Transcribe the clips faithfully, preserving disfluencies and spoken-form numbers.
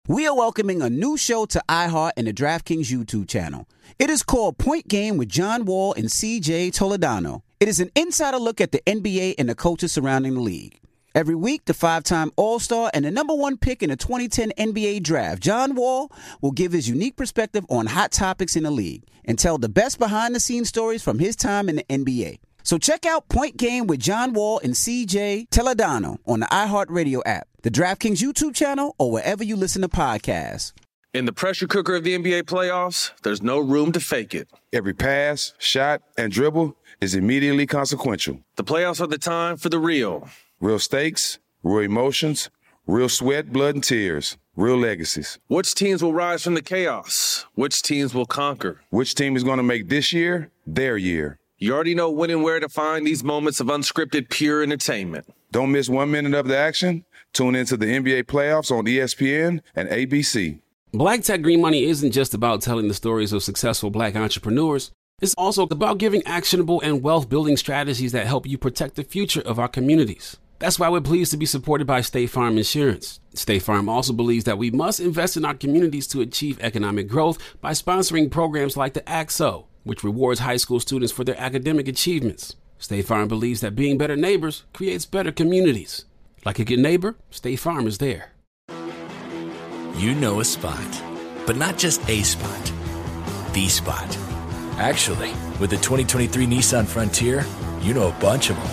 We are welcoming a new show to iHeart and the DraftKings YouTube channel. It is called Point Game with John Wall and C J Toledano. It is an insider look at the N B A and the coaches surrounding the league. Every week, the five-time All-Star and the number one pick in the twenty ten N B A Draft, John Wall, will give his unique perspective on hot topics in the league and tell the best behind-the-scenes stories from his time in the N B A. So check out Point Game with John Wall and C J Toledano on the iHeartRadio app, the DraftKings YouTube channel, or wherever you listen to podcasts. In the pressure cooker of the N B A playoffs, there's no room to fake it. Every pass, shot, and dribble is immediately consequential. The playoffs are the time for the real. Real stakes, real emotions, real sweat, blood, and tears, real legacies. Which teams will rise from the chaos? Which teams will conquer? Which team is going to make this year their year? You already know when and where to find these moments of unscripted, pure entertainment. Don't miss one minute of the action. Tune into the N B A playoffs on E S P N and A B C. Black Tech Green Money isn't just about telling the stories of successful black entrepreneurs. It's also about giving actionable and wealth-building strategies that help you protect the future of our communities. That's why we're pleased to be supported by State Farm Insurance. State Farm also believes that we must invest in our communities to achieve economic growth by sponsoring programs like the A C S O, which rewards high school students for their academic achievements. State Farm believes that being better neighbors creates better communities. Like a good neighbor, State Farm is there. You know a spot, but not just a spot, the spot. Actually, with the twenty twenty-three Nissan Frontier, you know a bunch of them.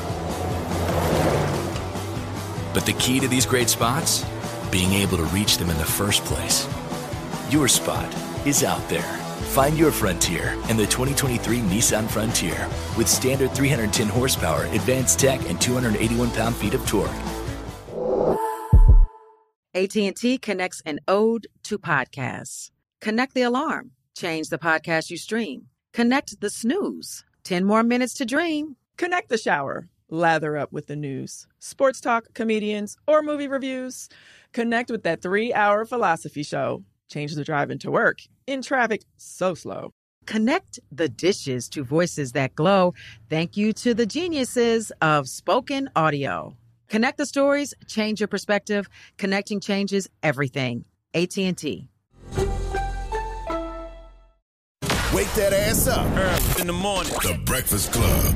But the key to these great spots? Being able to reach them in the first place. Your spot is out there. Find your Frontier in the twenty twenty-three Nissan Frontier with standard three hundred ten horsepower, advanced tech, and two hundred eighty-one pound-feet of torque. A T and T connects an ode to podcasts. Connect the alarm. Change the podcast you stream. Connect the snooze. ten more minutes to dream. Connect the shower. Lather up with the news. Sports talk, comedians, or movie reviews. Connect with that three-hour philosophy show. Change the drive into work. In traffic so slow. Connect the dishes to voices that glow. Thank you to the geniuses of spoken audio. Connect the stories, change your perspective. Connecting changes everything. A T and T. Wake that ass up. Early in the morning. The Breakfast Club.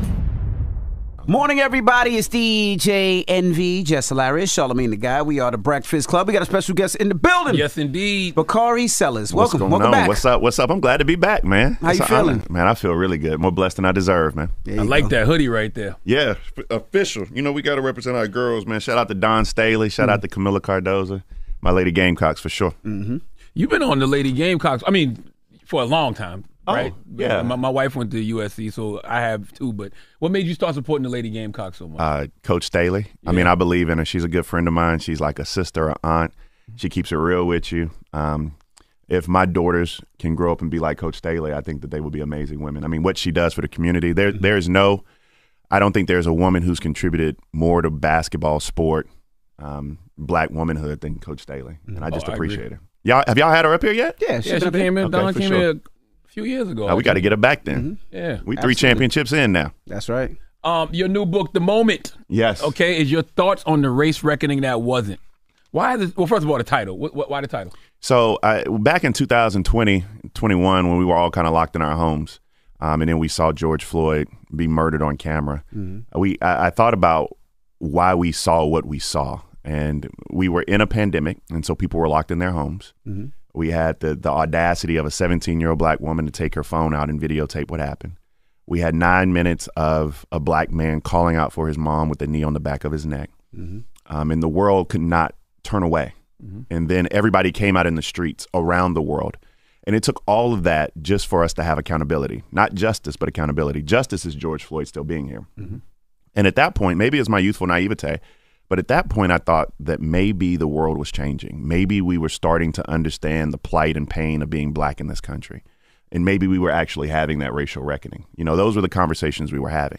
Morning, everybody. It's D J Envy, Jess Hilarious, Charlamagne the Guy. We are the Breakfast Club. We got a special guest in the building. Yes, indeed. Bakari Sellers. Welcome. What's going Welcome on? back. What's up? What's up? I'm glad to be back, man. How It's you an feeling? honor. Man, I feel really good. More blessed than I deserve, man. I like go. that hoodie right there. Yeah, f- official. You know, we got to represent our girls, man. Shout out to Don Staley. Shout mm. out to Camilla Cardoza. My Lady Gamecocks, for sure. Mm-hmm. You've been on the Lady Gamecocks, I mean, for a long time, right? Oh, yeah. My, my wife went to U S C, so I have too. But what made you start supporting the Lady Gamecocks so much? Uh, Coach Staley. I mean, I believe in her. She's a good friend of mine. She's like a sister or aunt. She keeps it real with you. Um, if my daughters can grow up and be like Coach Staley, I think that they will be amazing women. I mean, what she does for the community, there, Mm-hmm. there's no, I don't think there's a woman who's contributed more to basketball, sport, um, black womanhood than Coach Staley. And I just Oh, I appreciate agree. her. Y'all, have y'all had her up here yet? Yeah, yeah, been she up here. came in. Okay, Don for came sure. in a few years ago. Uh, we got to get her back then. Mm-hmm. Yeah. We three Absolutely. championships in now. That's right. Um, your new book, The Moment. Yes. Okay, is your thoughts on the race reckoning that wasn't? Why? The, well, first of all, the title. What, what, why the title? So I, back in two thousand twenty, twenty-one, when we were all kind of locked in our homes, um, and then we saw George Floyd be murdered on camera, Mm-hmm. we I, I thought about why we saw what we saw. And we were in a pandemic, and so people were locked in their homes. Mm-hmm. We had the the audacity of a seventeen-year-old black woman to take her phone out and videotape what happened. We had nine minutes of a black man calling out for his mom with a knee on the back of his neck. Mm-hmm. Um, and the world could not turn away. Mm-hmm. And then everybody came out in the streets around the world. And it took all of that just for us to have accountability. Not justice, but accountability. Justice is George Floyd still being here. Mm-hmm. And at that point, maybe it's my youthful naivete, but at that point I thought that maybe the world was changing. Maybe we were starting to understand the plight and pain of being black in this country. And maybe we were actually having that racial reckoning. You know, those were the conversations we were having.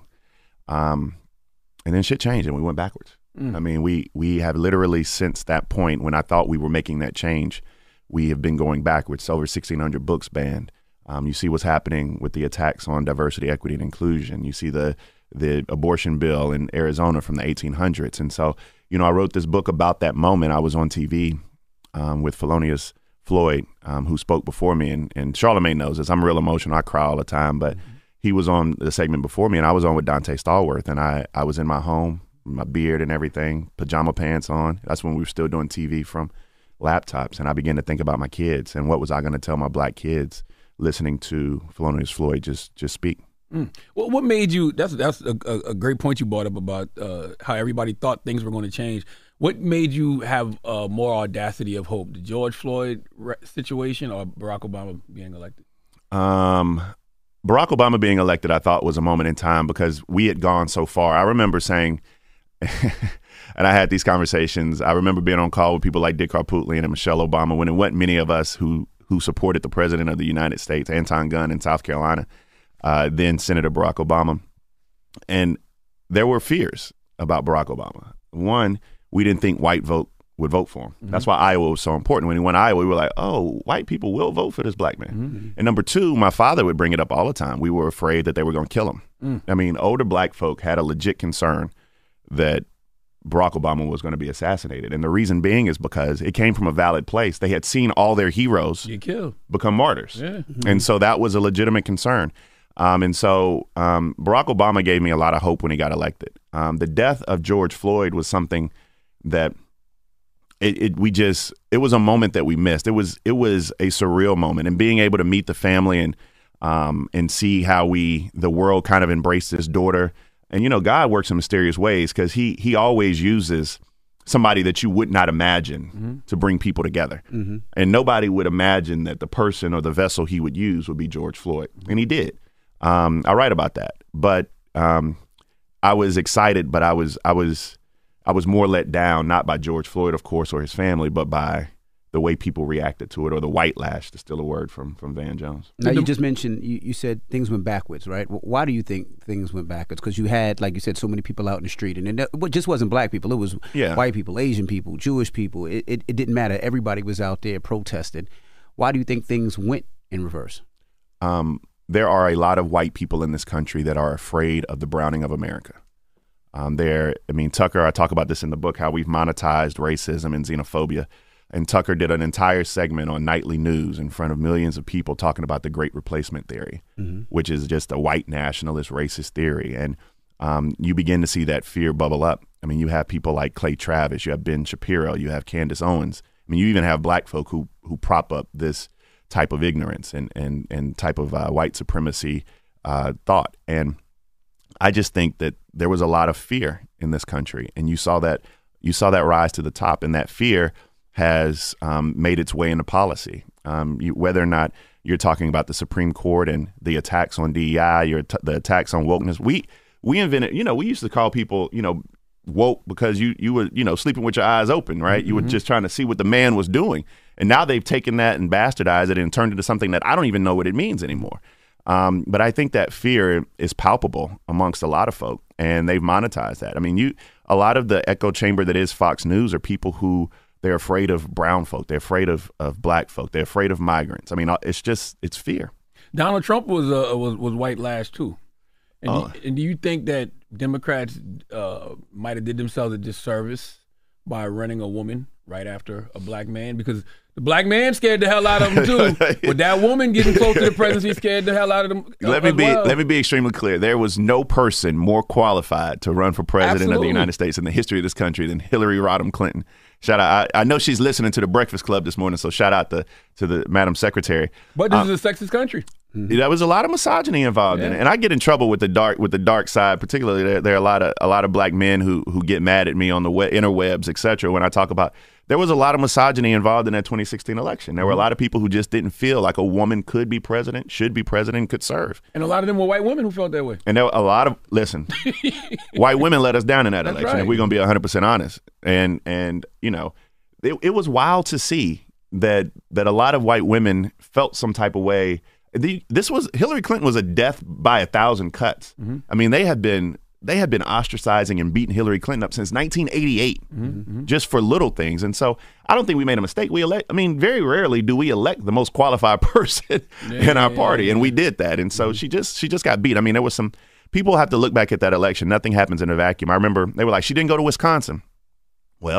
Um, and then shit changed and we went backwards. Mm. I mean, we we have literally since that point when I thought we were making that change, we have been going backwards. Over sixteen hundred books banned. Um, you see what's happening with the attacks on diversity, equity, and inclusion. You see the the abortion bill in Arizona from the eighteen hundreds. And so, you know, I wrote this book about that moment. I was on T V um, with Felonious Floyd, um, who spoke before me, and, and Charlemagne knows this. I'm real emotional. I cry all the time, but mm-hmm. he was on the segment before me, and I was on with Dante Stallworth, and I, I was in my home, my beard and everything, pajama pants on. That's when we were still doing T V from laptops, and I began to think about my kids and what was I going to tell my black kids listening to Felonious Floyd just just speak. Mm. Well, what made you? That's that's a, a great point you brought up about uh, how everybody thought things were going to change. What made you have uh, more audacity of hope? The George Floyd re- situation or Barack Obama being elected? Um, Barack Obama being elected, I thought was a moment in time because we had gone so far. I remember saying, and I had these conversations. I remember being on call with people like Dick Harpootlian and Michelle Obama when it wasn't many of us who who supported the president of the United States, Anton Gunn in South Carolina, uh, then Senator Barack Obama. And there were fears about Barack Obama. One, we didn't think white vote would vote for him. Mm-hmm. That's why Iowa was so important. When he went to Iowa, we were like, oh, white people will vote for this black man. Mm-hmm. And number two, my father would bring it up all the time. We were afraid that they were going to kill him. Mm. I mean, older black folk had a legit concern that Barack Obama was going to be assassinated. And the reason being is because it came from a valid place. They had seen all their heroes become martyrs. Yeah. Mm-hmm. And so that was a legitimate concern. Um, and so um, Barack Obama gave me a lot of hope when he got elected. Um, the death of George Floyd was something that it, it we just it was a moment that we missed. It was it was a surreal moment, and being able to meet the family and um, and see how we the world kind of embraced his daughter. And, you know, God works in mysterious ways because he he always uses somebody that you would not imagine mm-hmm. to bring people together. Mm-hmm. And nobody would imagine that the person or the vessel he would use would be George Floyd. And he did. Um, I write about that. But um, I was excited, but I was I was I was more let down, not by George Floyd, of course, or his family, but by the way people reacted to it, or the white lash, to steal a word from from Van Jones. Now, you just mentioned, you, you said things went backwards, right? Why do you think things went backwards? Because you had, like you said, so many people out in the street, and it just wasn't black people. It was yeah. white people, Asian people, Jewish people. It, it, it didn't matter. Everybody was out there protesting. Why do you think things went in reverse? Um, there are a lot of white people in this country that are afraid of the browning of America. Um, there, I mean, Tucker, I talk about this in the book, how we've monetized racism and xenophobia. And Tucker did an entire segment on nightly news in front of millions of people talking about the Great Replacement theory, mm-hmm. which is just a white nationalist racist theory. And um, you begin to see that fear bubble up. I mean, you have people like Clay Travis, you have Ben Shapiro, you have Candace Owens. I mean, you even have black folk who who prop up this type of ignorance and and and type of uh, white supremacy uh, thought. And I just think that there was a lot of fear in this country, and you saw that you saw that rise to the top, and that fear has um, made its way into policy. Um, you, whether or not you're talking about the Supreme Court and the attacks on D E I, your t- the attacks on wokeness, we we invented. You know, we used to call people, you know, woke because you you were you know sleeping with your eyes open, right? Mm-hmm. You were just trying to see what the man was doing, and now they've taken that and bastardized it and turned it into something that I don't even know what it means anymore. Um, but I think that fear is palpable amongst a lot of folk, and they've monetized that. I mean, you a lot of the echo chamber that is Fox News are people who. They're afraid of brown folk. They're afraid of, of black folk. They're afraid of migrants. I mean, it's just it's fear. Donald Trump was uh, was was white lash too. And, uh, do, and do you think that Democrats uh, might have did themselves a disservice by running a woman right after a black man? Because the black man scared the hell out of them too. But that woman getting close to the presidency scared the hell out of them. Let me be well. let me be extremely clear. There was no person more qualified to run for president Absolutely. of the United States in the history of this country than Hillary Rodham Clinton. Shout out! I, I know she's listening to the Breakfast Club this morning, so shout out to to the Madam Secretary. But this um, is a sexist country. Mm-hmm. There was a lot of misogyny involved yeah. in it, and I get in trouble with the dark with the dark side. Particularly, there, there are a lot of a lot of black men who who get mad at me on the web, interwebs, et cetera. When I talk about there was a lot of misogyny involved in that twenty sixteen election. There were a lot of people who just didn't feel like a woman could be president, should be president, could serve. And a lot of them were white women who felt that way. And there were a lot of listen, white women let us down in that That's election. Right. If we're gonna be one hundred percent honest, and and you know. It, it was wild to see that that a lot of white women felt some type of way. The, this was Hillary Clinton was a death by a thousand cuts. Mm-hmm. I mean, they had been they had been ostracizing and beating Hillary Clinton up since nineteen eighty-eight, mm-hmm. just for little things. And so I don't think we made a mistake. We elect. I mean, very rarely do we elect the most qualified person yeah, in our party, yeah, yeah. and we did that. And so mm-hmm. she just she just got beat. I mean, there was some people have to look back at that election. Nothing happens in a vacuum. I remember they were like, she didn't go to Wisconsin. Well.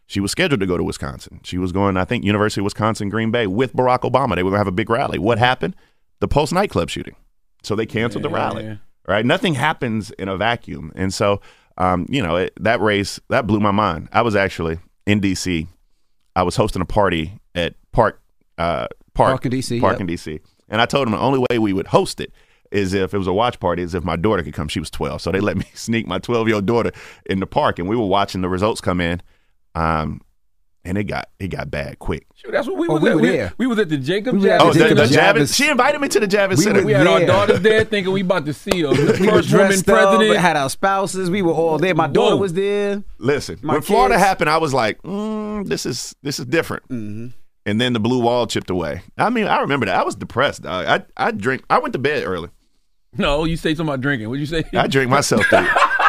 She was scheduled to go to Wisconsin. She was going, I think, University of Wisconsin, Green Bay with Barack Obama. They were going to have a big rally. What happened? The Post nightclub shooting. So they canceled yeah, the rally, yeah. right? Nothing happens in a vacuum. And so, um, you know, it, that race, that blew my mind. I was actually in D C. I was hosting a party at Park, uh, Park, Park in D C. Park yep. in D C. And I told them the only way we would host it is if it was a watch party, is if my daughter could come. She was twelve. So they let me sneak my twelve-year-old daughter in the park, and we were watching the results come in. Um, and it got it got bad quick. Sure, that's what we oh, was we at. Were we, there. we was at the Jacob we Javits. Oh, the, the Javits. Javits. She invited me to the Javits we Center. We had there. our daughters there thinking we about to see her. The we first were woman dressed president. up, had our spouses. We were all there. My daughter Whoa. was there. Listen, My when Florida kids. happened, I was like, mm, this is this is different. Mm-hmm. And then the blue wall chipped away. I mean, I remember that. I was depressed. Dog. I I drink. I went to bed early. No, you say something about drinking. What'd you say? I drink myself through.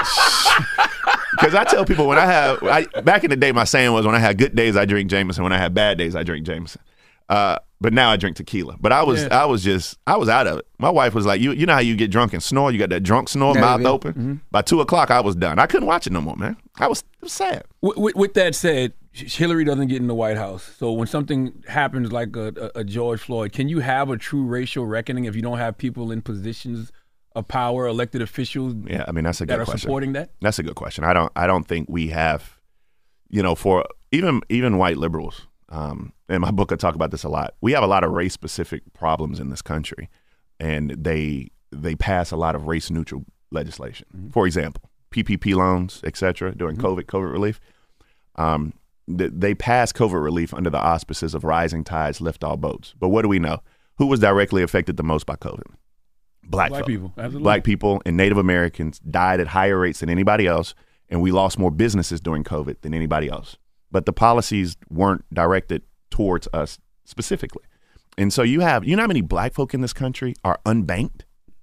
Because I tell people when I have, I, back in the day, my saying was when I had good days, I drink Jameson. When I had bad days, I drink Jameson. Uh, but now I drink tequila. But I was, yeah. I was just, I was out of it. My wife was like, you, you know how you get drunk and snore? You got that drunk snore, yeah, mouth yeah. open. Mm-hmm. By two o'clock, I was done. I couldn't watch it no more, man. I was, it was sad. With, with, with that said, Hillary doesn't get in the White House. So when something happens like a, a, a George Floyd, can you have a true racial reckoning if you don't have people in positions of power, elected officials? Yeah, I mean that's a good that are question. Supporting that? That's a good question. I don't. I don't think we have. You know, for even even white liberals. Um, in my book, I talk about this a lot. We have a lot of race specific problems in this country, and they they pass a lot of race neutral legislation. Mm-hmm. For example, P P P loans, et cetera, during mm-hmm. COVID, COVID relief. Um, th- they passed COVID relief under the auspices of rising tides lift all boats. But what do we know? Who was directly affected the most by COVID? Black, Black folk. people. Absolutely. Black people and Native Americans died at higher rates than anybody else, and we lost more businesses during COVID than anybody else. But the policies weren't directed towards us specifically. And so you have, you know how many black folk in this country are unbanked?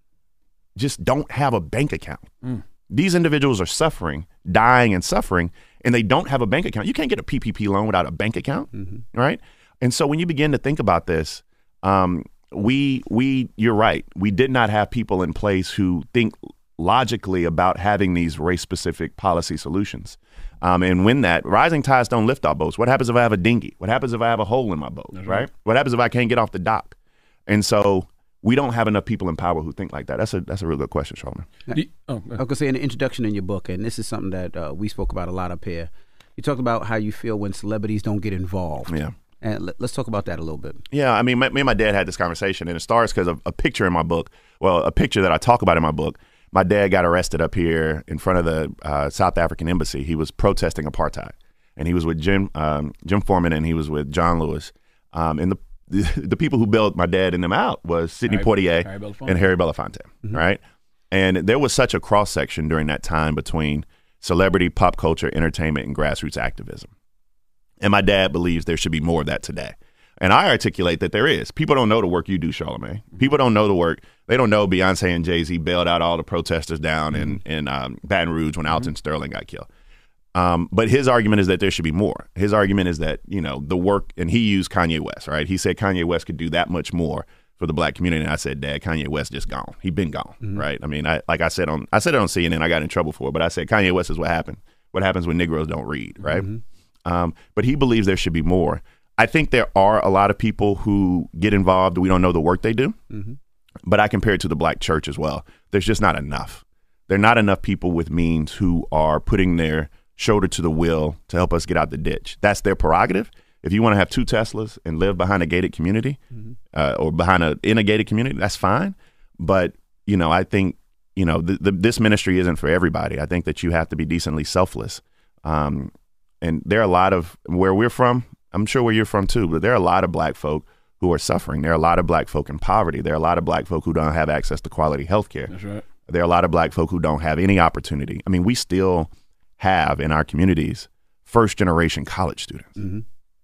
Just don't have a bank account. Mm. These individuals are suffering, dying and suffering, and they don't have a bank account. You can't get a P P P loan without a bank account, mm-hmm. right? And so when you begin to think about this, um, we, we, you're right. We did not have people in place who think logically about having these race-specific policy solutions. Um, and when that, rising tides don't lift all boats. What happens if I have a dinghy? What happens if I have a hole in my boat, right? right? What happens if I can't get off the dock? And so we don't have enough people in power who think like that. That's a that's a real good question, Charlamagne. You, oh, I was going to say in the introduction in your book, and this is something that uh, we spoke about a lot up here, you talked about how you feel when celebrities don't get involved. Yeah. And let, let's talk about that a little bit. Yeah, I mean, my, me and my dad had this conversation, and it starts because of a picture in my book, well, a picture that I talk about in my book. My dad got arrested up here in front of the uh, South African embassy. He was protesting apartheid, and he was with Jim um, Jim Foreman, and he was with John Lewis. Um, and the, the the people who bailed my dad and them out was Sidney Harry, Poitier Harry and Harry Belafonte, mm-hmm. right? And there was such a cross section during that time between celebrity, pop culture, entertainment, and grassroots activism. And my dad believes there should be more of that today. And I articulate that there is. People don't know the work you do, Charlamagne. People don't know the work. They don't know Beyonce and Jay-Z bailed out all the protesters down in, in um, Baton Rouge when Alton mm-hmm. Sterling got killed. Um, but his argument is that there should be more. His argument is that, you know, the work, and he used Kanye West, right? He said Kanye West could do that much more for the black community. And I said, Dad, Kanye West just gone. He been gone, mm-hmm. right? I mean, I, like I said on I said it on C N N, I got in trouble for it, but I said Kanye West is what happened. What happens when Negroes don't read, right? Mm-hmm. Um, but he believes there should be more. I think there are a lot of people who get involved. We don't know the work they do, mm-hmm. but I compare it to the black church as well. There's just not enough. There are not enough people with means who are putting their shoulder to the wheel to help us get out the ditch. That's their prerogative. If you want to have two Teslas and live behind a gated community mm-hmm. uh, or behind a in a gated community, that's fine. But, you know, I think, you know, the, the, this ministry isn't for everybody. I think that you have to be decently selfless. Um, and there are a lot of where we're from, I'm sure where you're from too, but there are a lot of black folk who are suffering. There are a lot of black folk in poverty. There are a lot of black folk who don't have access to quality health care. That's right. There are a lot of black folk who don't have any opportunity. I mean, we still have in our communities first generation college students. Mm-hmm.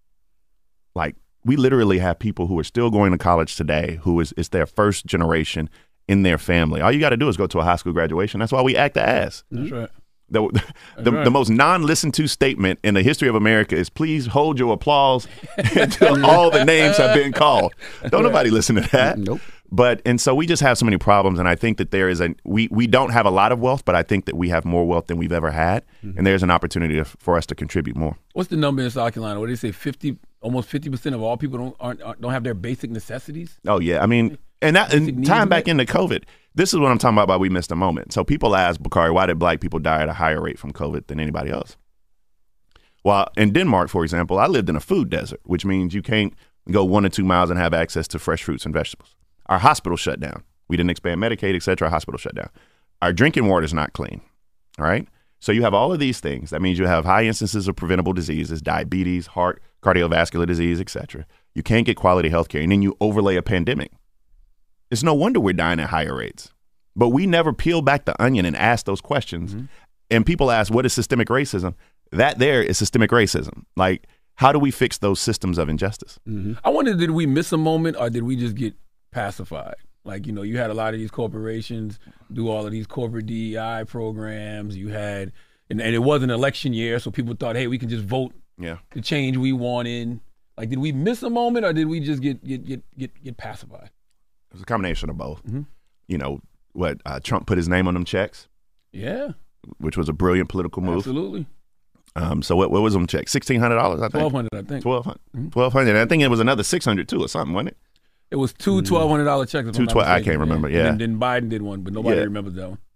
Like we literally have people who are still going to college today who is it's their first generation in their family. All you got to do is go to a high school graduation. That's why we act the ass. That's right. The the, right. the most non-listened to statement in the history of America is please hold your applause until all the names have been called. Don't nobody listen to that. Nope. But and so we just have so many problems, and I think that there is a we we don't have a lot of wealth, but I think that we have more wealth than we've ever had, mm-hmm. and there's an opportunity to, for us to contribute more. What's the number in South Carolina? What do they say? Fifty, almost fifty percent of all people don't aren't, aren't don't have their basic necessities. Oh yeah, I mean, and that and time back into COVID. This is what I'm talking about. About we missed a moment. So people ask Bakari, why did black people die at a higher rate from COVID than anybody else? Well, in Denmark, for example, I lived in a food desert, which means you can't go one or two miles and have access to fresh fruits and vegetables. Our hospital shut down. We didn't expand Medicaid, et cetera. Our hospital shut down. Our drinking water is not clean. All right. So you have all of these things. That means you have high instances of preventable diseases, diabetes, heart, cardiovascular disease, et cetera. You can't get quality health care. And then you overlay a pandemic. It's no wonder we're dying at higher rates. But we never peel back the onion and ask those questions. Mm-hmm. And people ask, what is systemic racism? That there is systemic racism. Like, how do we fix those systems of injustice? Mm-hmm. I wonder, did we miss a moment or did we just get pacified? Like, you know, you had a lot of these corporations do all of these corporate D E I programs. You had, and, and it was an election year, so people thought, hey, we can just vote yeah. the change we wanted. Like, did we miss a moment or did we just get get get get, get pacified? It was a combination of both. Mm-hmm. You know, what uh, Trump put his name on them checks. Yeah. Which was a brilliant political move. Absolutely. Um, so what, what was them checks? sixteen hundred dollars, I think. twelve hundred dollars, I think. twelve hundred dollars. Mm-hmm. twelve hundred dollars. And I think it was another six hundred dollars too or something, wasn't it? It was two twelve hundred dollars checks. Two twelve. I can't remember. Yeah. And then Biden did one, but nobody yeah. remembers that one.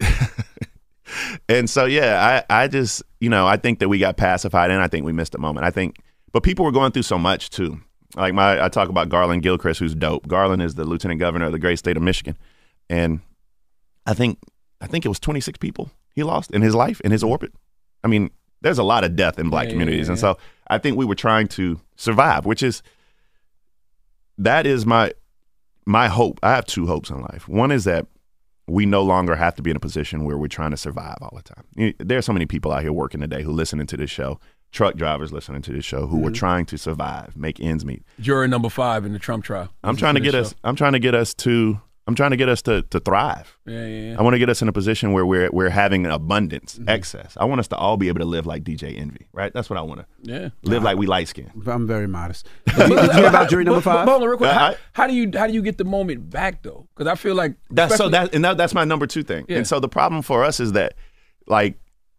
And so yeah, I I just you know I think that we got pacified, and I think we missed a moment. I think, but people were going through so much too. Like my I talk about Garland Gilchrist, who's dope. Garland is the lieutenant governor of the great state of Michigan, and I think I think it was twenty-six people he lost in his life, in his orbit. I mean, there's a lot of death in black yeah, communities, yeah, yeah. and so I think we were trying to survive, which is that is my. My hope, I have two hopes in life. One is that we no longer have to be in a position where we're trying to survive all the time. You know, there are so many people out here working today who listening to this show, truck drivers listening to this show, who mm-hmm. are trying to survive, make ends meet. Juror number five in the Trump trial. I'm trying to get us. I'm trying to get us to. I'm trying to get us to to thrive. Yeah, yeah, yeah. I want to get us in a position where we're we're having an abundance, mm-hmm. excess. I want us to all be able to live like D J Envy, right? That's what I want to. Yeah. Live like we light skin. I'm very modest. Did you, did you hear about jury number five? Hold on, real quick. Uh, How, I, how do you how do you get the moment back though? Because I feel like that's so that and that, that's my number two thing. Yeah. And so the problem for us is that, like,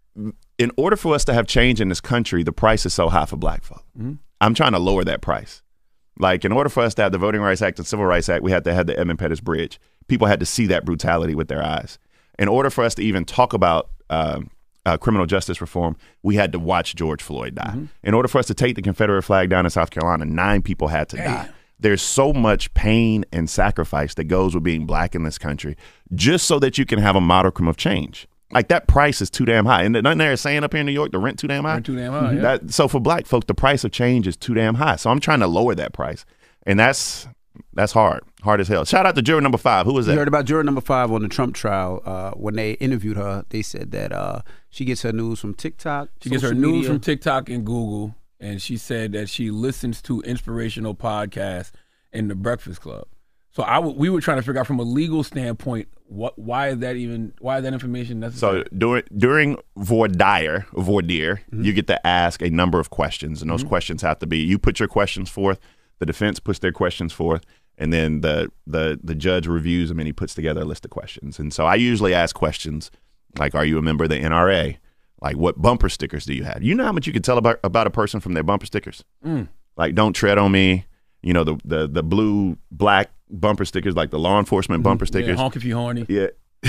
in order for us to have change in this country, the price is so high for black folk. Mm-hmm. I'm trying to lower that price. Like, in order for us to have the Voting Rights Act and Civil Rights Act, we had to have the Edmund Pettus Bridge. People had to see that brutality with their eyes. In order for us to even talk about um, uh, criminal justice reform, we had to watch George Floyd die. Mm-hmm. In order for us to take the Confederate flag down in South Carolina, nine people had to Damn. die. There's so much pain and sacrifice that goes with being black in this country just so that you can have a modicum of change. Like, that price is too damn high. And nothing they're saying up here in New York, the rent too damn high. Rent too damn high, yeah. That, so for black folk, the price of change is too damn high. So I'm trying to lower that price. And that's that's hard, hard as hell. Shout out to juror number five. Who was that? You heard about juror number five on the Trump trial. Uh, when they interviewed her, they said that uh, she gets her news from TikTok. She gets her social news media. from TikTok and Google. And she said that she listens to inspirational podcasts in the Breakfast Club. So I w- we were trying to figure out from a legal standpoint, what why is that even why is that information necessary? So during during voir dire, voir dire, Mm-hmm. you get to ask a number of questions, and those Mhm. questions have to be you put your questions forth, the defense puts their questions forth, and then the the the judge reviews them and he puts together a list of questions. And so I usually ask questions like, "Are you a member of the N R A? Like, what bumper stickers do you have? You know how much you can tell about about a person from their bumper stickers? Mm. Like, don't tread on me. You know, the the the blue black bumper stickers, like the law enforcement bumper stickers. Yeah, honk if you horny. Yeah.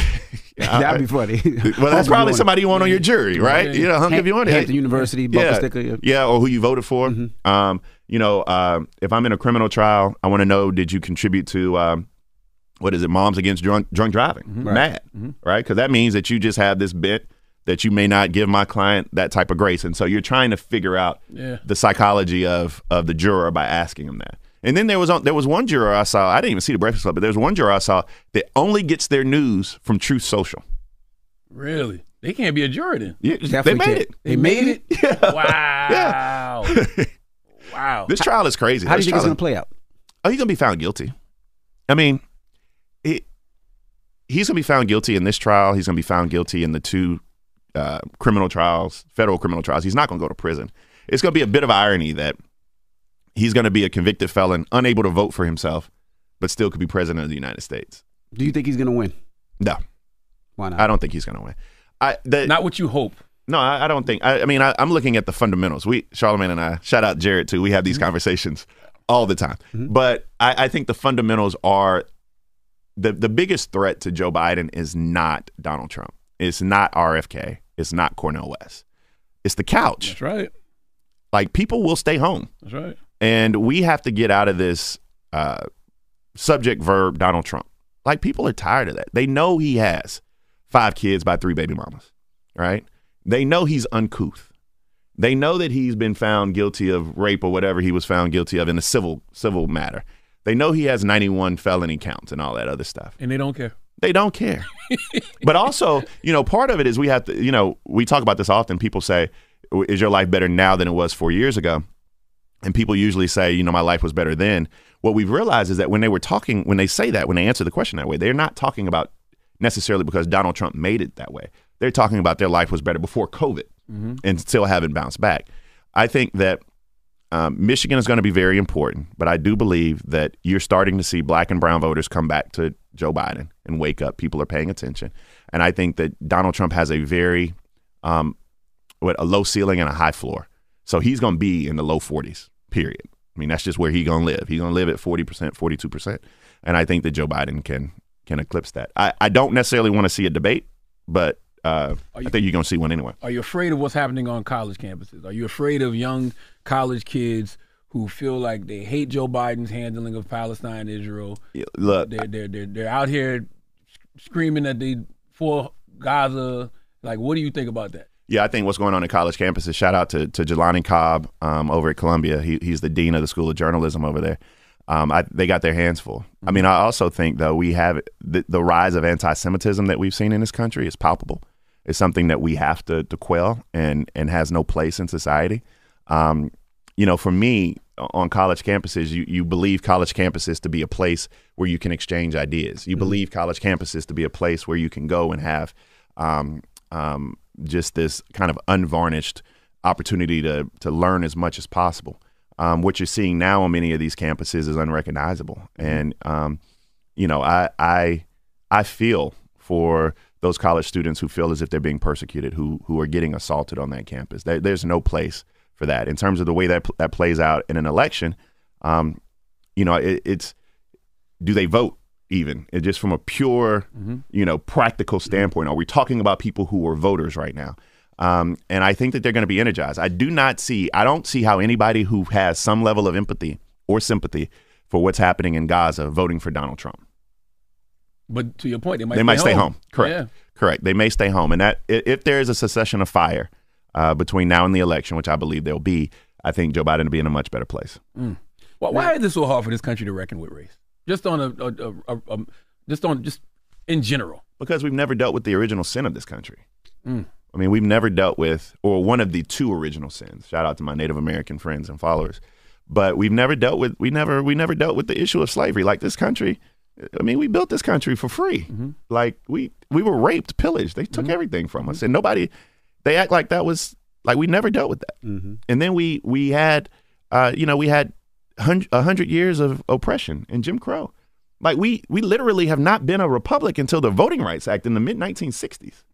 Yeah, That'd I- be funny. Well, that's probably somebody you want on your jury, right? Yeah. You know, hunk if you want it. Hampton University bumper yeah. sticker. Yeah, or who you voted for. Mm-hmm. Um, you know, um, if I'm in a criminal trial, I want to know, did you contribute to, um, what is it, Moms Against Drunk Drunk Driving? Mm-hmm. M A D, Mm-hmm. right? Because that means that you just have this bit that you may not give my client that type of grace. And so you're trying to figure out Yeah. the psychology of of the juror by asking him that. And then there was there was one juror I saw, I didn't even see the Breakfast Club, but there was one juror I saw that only gets their news from Truth Social. Really? They can't be a juror then. Yeah, they Definitely made can't. it. They made it? Yeah. Wow. Yeah. Wow. This trial is crazy. How do This you think it's trial going to play out? Oh, he's going to be found guilty. I mean, it, he's going to be found guilty in this trial. He's going to be found guilty in the two uh, criminal trials, federal criminal trials. He's not going to go to prison. It's going to be a bit of irony that he's going to be a convicted felon, unable to vote for himself, but still could be president of the United States. Do you think he's going to win? No. Why not? I don't think he's going to win. I, the, not what you hope. No, I, I don't think. I, I mean, I, I'm looking at the fundamentals. We, Charlamagne and I, shout out Jared too. We have these mm-hmm. conversations all the time. Mm-hmm. But I, I think the fundamentals are the the biggest threat to Joe Biden is not Donald Trump. It's not R F K. It's not Cornel West. It's the couch. That's right. Like, people will stay home. That's right. And we have to get out of this uh, subject verb Donald Trump. Like, people are tired of that. They know he has five kids by three baby mamas, right? They know he's uncouth. They know that he's been found guilty of rape or whatever he was found guilty of in a civil civil matter. They know he has ninety-one felony counts and all that other stuff. And they don't care. They don't care. But also, you know, part of it is we have to, you know, we talk about this often. People say, is your life better now than it was four years ago? And people usually say, you know, my life was better then. What we've realized is that when they were talking, when they say that, when they answer the question that way, they're not talking about necessarily because Donald Trump made it that way. They're talking about their life was better before COVID mm-hmm. and still haven't bounced back. I think that um, Michigan is going to be very important, but I do believe that you're starting to see black and brown voters come back to Joe Biden and wake up. People are paying attention. And I think that Donald Trump has a very, um, what, a low ceiling and a high floor. So he's going to be in the low forties, period. I mean, that's just where he's going to live. He's going to live at forty percent, forty-two percent. And I think that Joe Biden can can eclipse that. I, I don't necessarily want to see a debate, but uh, you, I think you're going to see one anyway. Are you afraid of what's happening on college campuses? Are you afraid of young college kids who feel like they hate Joe Biden's handling of Palestine, Israel? Yeah, look, they're, they're, they're, they're out here screaming that they for Gaza. Like, what do you think about that? Yeah, I think what's going on in college campuses, shout out to, to Jelani Cobb um, over at Columbia. He, he's the dean of the School of Journalism over there. Um, I, they got their hands full. Mm-hmm. I mean, I also think, though, we have the, the rise of anti-Semitism that we've seen in this country is palpable. It's something that we have to, to quell and, and has no place in society. Um, you know, for me, on college campuses, you, you believe college campuses to be a place where you can exchange ideas. You mm-hmm. believe college campuses to be a place where you can go and have um, um, just this kind of unvarnished opportunity to to learn as much as possible. Um, what you're seeing now on many of these campuses is unrecognizable. And, um, you know, I, I I feel for those college students who feel as if they're being persecuted, who who are getting assaulted on that campus. There, there's no place for that. In terms of the way that that plays out in an election, um, you know, it, it's do they vote even? It just from a pure, mm-hmm. you know, practical standpoint. Are we talking about people who are voters right now? Um, and I think that they're going to be energized. I do not see, I don't see how anybody who has some level of empathy or sympathy for what's happening in Gaza voting for Donald Trump. But to your point, they might, they stay, might home. stay home. Correct. Yeah. Correct. They may stay home. And that if there is a succession of fire uh, between now and the election, which I believe there'll be, I think Joe Biden will be in a much better place. Mm. Well, why is this so hard for this country to reckon with race? Just on a, a, a, a, a just on just in general. Because we've never dealt with the original sin of this country. Mm. I mean, we've never dealt with, or one of the two original sins. Shout out to my Native American friends and followers. But we've never dealt with, we never, we never dealt with the issue of slavery. Like this country, I mean, we built this country for free. Mm-hmm. Like we, we were raped, pillaged. They took mm-hmm. everything from us, and nobody. They act like that was like we never dealt with that. Mm-hmm. And then we we had, uh, you know, we had a hundred years of oppression and Jim Crow. Like we we literally have not been a republic until the Voting Rights Act in the mid nineteen sixties.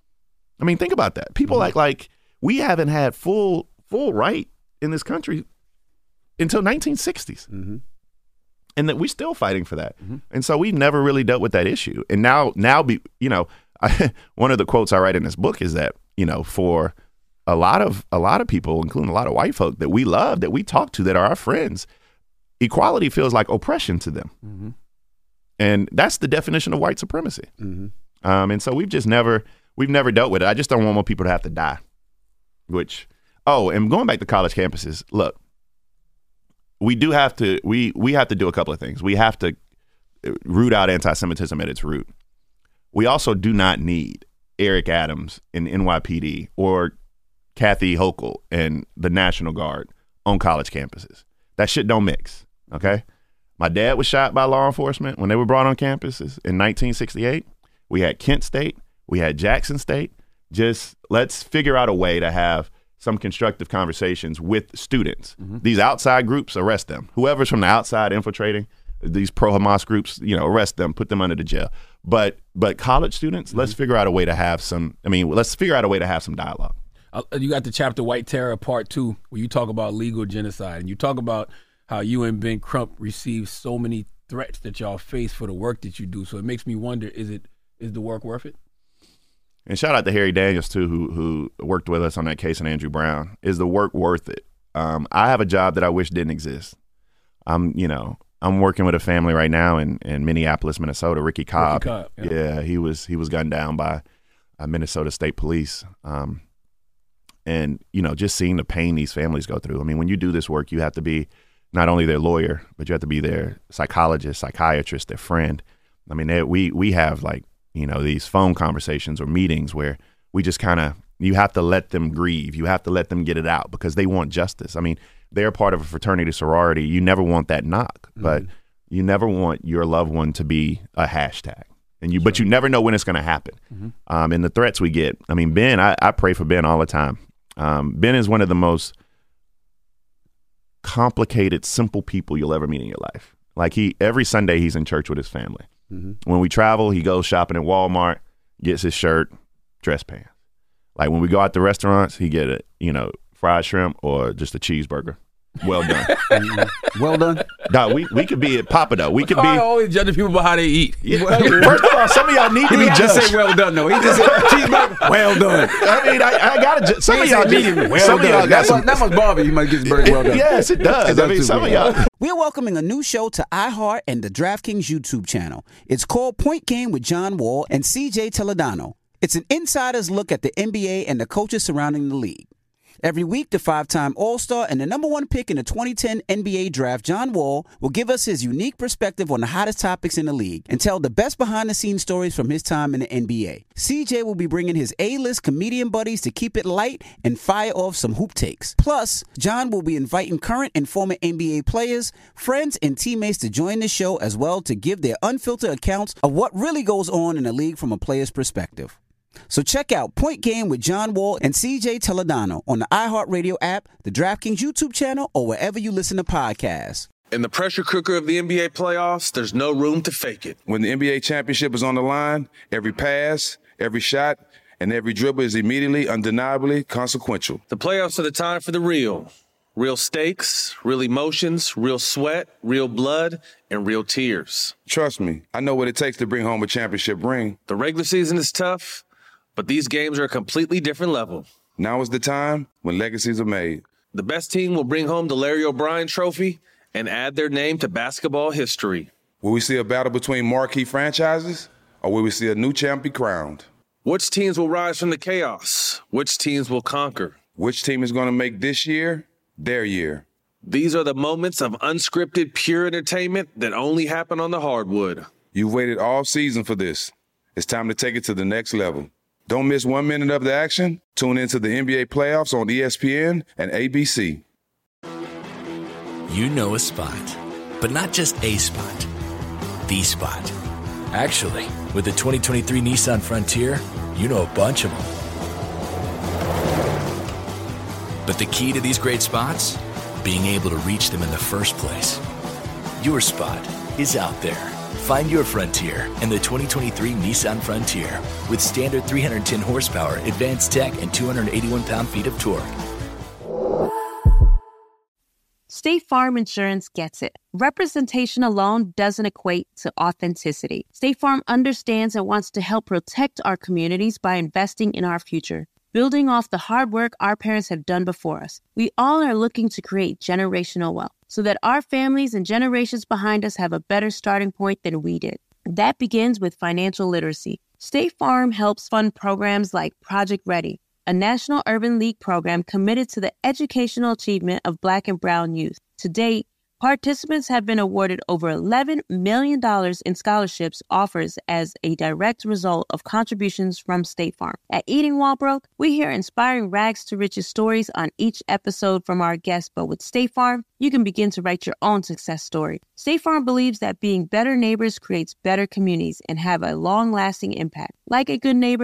I mean, think about that. People mm-hmm. act like we haven't had full full right in this country until nineteen sixties. Mm-hmm. And that we're still fighting for that. Mm-hmm. And so we've never really dealt with that issue. And now, now be, you know, I, one of the quotes I write in this book is that, you know, for a lot of a lot of people, including a lot of white folk that we love, that we talk to, that are our friends, equality feels like oppression to them. Mm-hmm. And that's the definition of white supremacy. Mm-hmm. Um, and so we've just never, we've never dealt with it. I just don't want more people to have to die. Which, oh, and going back to college campuses, look, we do have to, we we have to do a couple of things. We have to root out anti-Semitism at its root. We also do not need Eric Adams in N Y P D or Kathy Hochul and the National Guard on college campuses. That shit don't mix, okay? My dad was shot by law enforcement when they were brought on campuses in nineteen sixty-eight. We had Kent State. We had Jackson State. Just let's figure out a way to have some constructive conversations with students. Mm-hmm. These outside groups, arrest them. Whoever's from the outside infiltrating, these pro-Hamas groups, you know, arrest them, put them under the jail. But but college students, mm-hmm. let's figure out a way to have some, I mean, let's figure out a way to have some dialogue. Uh, you got the chapter White Terror Part two, where you talk about legal genocide. And you talk about how you and Ben Crump received so many threats that y'all face for the work that you do. So it makes me wonder, is it is the work worth it? And shout out to Harry Daniels, too, who who worked with us on that case, and Andrew Brown. Is the work worth it? Um, I have a job that I wish didn't exist. I'm, you know, I'm working with a family right now in, in Minneapolis, Minnesota. Ricky Cobb. Ricky Cobb yeah. yeah, he was he was gunned down by uh, Minnesota State Police. Um, and, you know, just seeing the pain these families go through. I mean, when you do this work, you have to be not only their lawyer, but you have to be their psychologist, psychiatrist, their friend. I mean, they, we we have, like, you know, these phone conversations or meetings where we just kind of, you have to let them grieve. You have to let them get it out because they want justice. I mean, they're part of a fraternity sorority. You never want that knock, mm-hmm. but you never want your loved one to be a hashtag. And you, sure. But you never know when it's going to happen. Mm-hmm. Um, and the threats we get. I mean, Ben, I, I pray for Ben all the time. Um, Ben is one of the most complicated, simple people you'll ever meet in your life. Like he, every Sunday he's in church with his family. Mm-hmm. When we travel, he goes shopping at Walmart, gets his shirt, dress pants. Like when we go out to restaurants, he get a, you know, fried shrimp or just a cheeseburger. Well done. Mm-hmm. Well done. No, we, we could be at Papa though. We could be. I always judging people by how they eat. Yeah, first of all, some of y'all need to be just judged. say well done though. He just said cheeseburger. Well done. I mean, I, I gotta. Ju- some he of y'all just, just, well some done. of y'all got that, some. Must, that must bother you. Might get his burger well done. Yes, it does. It I mean, some of y'all. We're welcoming a new show to iHeart and the DraftKings YouTube channel. It's called Point Game with John Wall and C J Toledano. It's an insider's look at the N B A and the coaches surrounding the league. Every week, the five-time All-Star and the number one pick in the twenty ten N B A draft, John Wall, will give us his unique perspective on the hottest topics in the league and tell the best behind-the-scenes stories from his time in the N B A. C J will be bringing his A-list comedian buddies to keep it light and fire off some hoop takes. Plus, John will be inviting current and former N B A players, friends, and teammates to join the show as well to give their unfiltered accounts of what really goes on in the league from a player's perspective. So check out Point Game with John Wall and C J Toledano on the iHeartRadio app, the DraftKings YouTube channel, or wherever you listen to podcasts. In the pressure cooker of the N B A playoffs, there's no room to fake it. When the N B A championship is on the line, every pass, every shot, and every dribble is immediately, undeniably consequential. The playoffs are the time for the real. Real stakes, real emotions, real sweat, real blood, and real tears. Trust me, I know what it takes to bring home a championship ring. The regular season is tough, but these games are a completely different level. Now is the time when legacies are made. The best team will bring home the Larry O'Brien Trophy and add their name to basketball history. Will we see a battle between marquee franchises, or will we see a new champ be crowned? Which teams will rise from the chaos? Which teams will conquer? Which team is going to make this year their year? These are the moments of unscripted, pure entertainment that only happen on the hardwood. You've waited all season for this. It's time to take it to the next level. Don't miss one minute of the action. Tune into the N B A playoffs on E S P N and A B C. You know a spot, but not just a spot, the spot. Actually, with the twenty twenty-three Nissan Frontier, you know a bunch of them. But the key to these great spots? Being able to reach them in the first place. Your spot is out there. Find your Frontier in the twenty twenty-three Nissan Frontier with standard three hundred ten horsepower, advanced tech, and two hundred eighty-one pound-feet of torque. State Farm Insurance gets it. Representation alone doesn't equate to authenticity. State Farm understands and wants to help protect our communities by investing in our future, building off the hard work our parents have done before us. We all are looking to create generational wealth so that our families and generations behind us have a better starting point than we did. That begins with financial literacy. State Farm helps fund programs like Project Ready, a National Urban League program committed to the educational achievement of Black and Brown youth. To date, participants have been awarded over eleven million dollars in scholarships offers as a direct result of contributions from State Farm. At Eating While Broke, we hear inspiring rags to riches stories on each episode from our guests, but with State Farm, you can begin to write your own success story. State Farm believes that being better neighbors creates better communities and have a long-lasting impact. Like a good neighbor,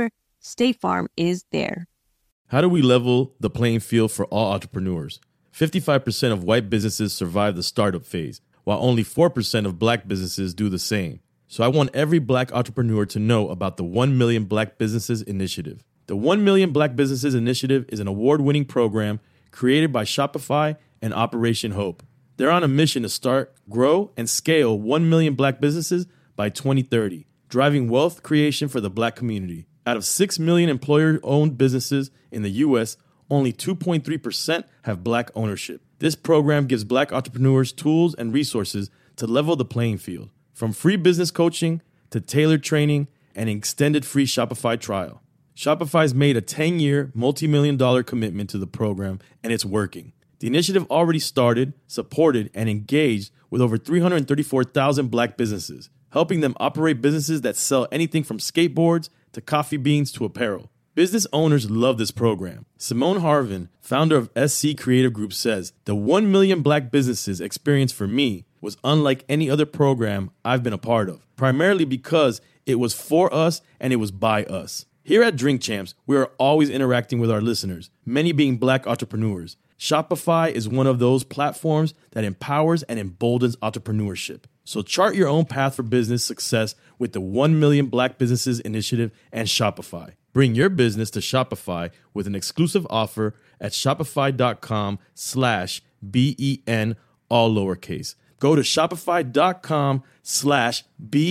State Farm is there. How do we level the playing field for all entrepreneurs? fifty-five percent of white businesses survive the startup phase, while only four percent of black businesses do the same. So I want every black entrepreneur to know about the one million Black Businesses Initiative. The one million Black Businesses Initiative is an award-winning program created by Shopify and Operation Hope. They're on a mission to start, grow, and scale one million black businesses by twenty thirty, driving wealth creation for the black community. Out of six million employer-owned businesses in the U S, only two point three percent have black ownership. This program gives black entrepreneurs tools and resources to level the playing field, from free business coaching to tailored training and an extended free Shopify trial. Shopify's made a ten-year, multi-million dollar commitment to the program, and it's working. The initiative already started, supported, and engaged with over three hundred thirty-four thousand black businesses, helping them operate businesses that sell anything from skateboards to coffee beans to apparel. Business owners love this program. Simone Harvin, founder of S C Creative Group, says, "The one million black businesses experience for me was unlike any other program I've been a part of, primarily because it was for us and it was by us." Here at Drink Champs, we are always interacting with our listeners, many being black entrepreneurs. Shopify is one of those platforms that empowers and emboldens entrepreneurship. So chart your own path for business success with the one million Black Businesses Initiative and Shopify. Bring your business to Shopify with an exclusive offer at shopify.com slash B-E-N, all lowercase. Go to shopify.com slash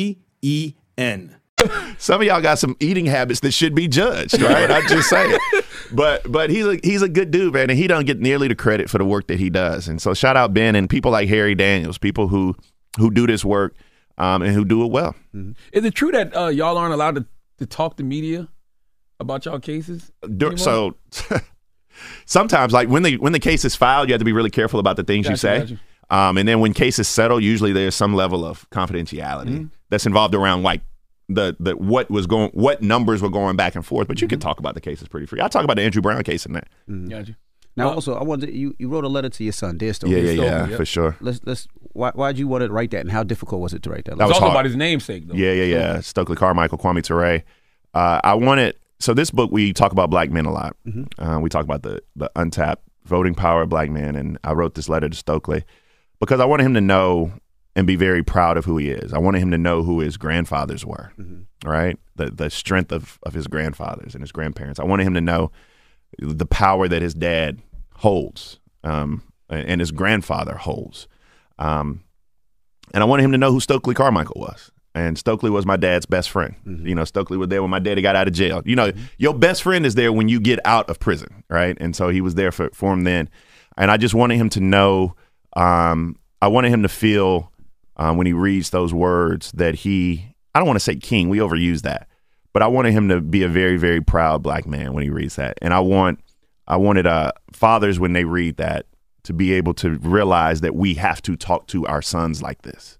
B-E-N. Some of y'all got some eating habits that should be judged, right? I'm just saying. But but he's a, he's a good dude, man, and he don't get nearly the credit for the work that he does. And so shout out Ben and people like Harry Daniels, people who who do this work um, and who do it well. Mm-hmm. Is it true that uh, y'all aren't allowed to, to talk to media about y'all cases anymore? So sometimes, like when the when the case is filed, you have to be really careful about the things Gotcha, you say. gotcha. Um, and then when cases settle, usually there's some level of confidentiality Mm-hmm. that's involved around like the the what was going, what numbers were going back and forth. But you can talk about the cases pretty free. I talk about the Andrew Brown case in there. Mm-hmm. Gotcha. Now, Uh, also, I wanted you. You wrote a letter to your son, Dear Stokely. Yeah, yeah, Stokely, yeah, yep. for sure. Let's let's. Why why'd you want to write that, and how difficult was it to write that? That It's was also hard. about his namesake, though. Yeah, yeah, yeah. Stokely Carmichael, Kwame Ture. Uh, I wanted, so this book, we talk about black men a lot. Mm-hmm. Uh, we talk about the, the untapped voting power of black men. And I wrote this letter to Stokely because I wanted him to know and be very proud of who he is. I wanted him to know who his grandfathers were, Mm-hmm. right? The the strength of, of his grandfathers and his grandparents. I wanted him to know the power that his dad holds um, and his grandfather holds. Um, and I wanted him to know who Stokely Carmichael was. And Stokely was my dad's best friend. Mm-hmm. You know, Stokely was there when my daddy got out of jail. You know, mm-hmm. your best friend is there when you get out of prison, right? And so he was there for, for him then. And I just wanted him to know, um, I wanted him to feel um, when he reads those words that he, I don't want to say king, we overuse that, but I wanted him to be a very, very proud black man when he reads that. And I want, I wanted uh, fathers when they read that to be able to realize that we have to talk to our sons like this.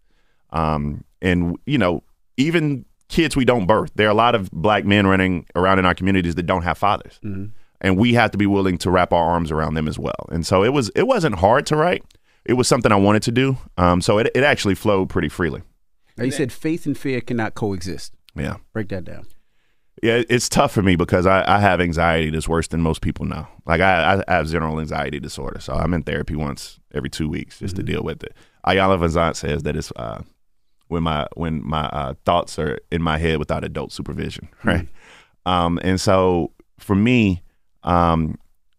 Um, and, you know, even kids we don't birth, there are a lot of black men running around in our communities that don't have fathers. Mm-hmm. And we have to be willing to wrap our arms around them as well. And so it was, it wasn't hard to write. It was something I wanted to do. Um, so it, it actually flowed pretty freely. Now, you said faith and fear cannot coexist. Yeah. Break that down. Yeah, it's tough for me because I, I have anxiety that's worse than most people know. Like I, I have general anxiety disorder. So I'm in therapy once every two weeks just mm-hmm. to deal with it. Ayala Vanzant says that it's uh, when my when my uh, thoughts are in my head without adult supervision, right? Mm-hmm. Um, and so for me, um,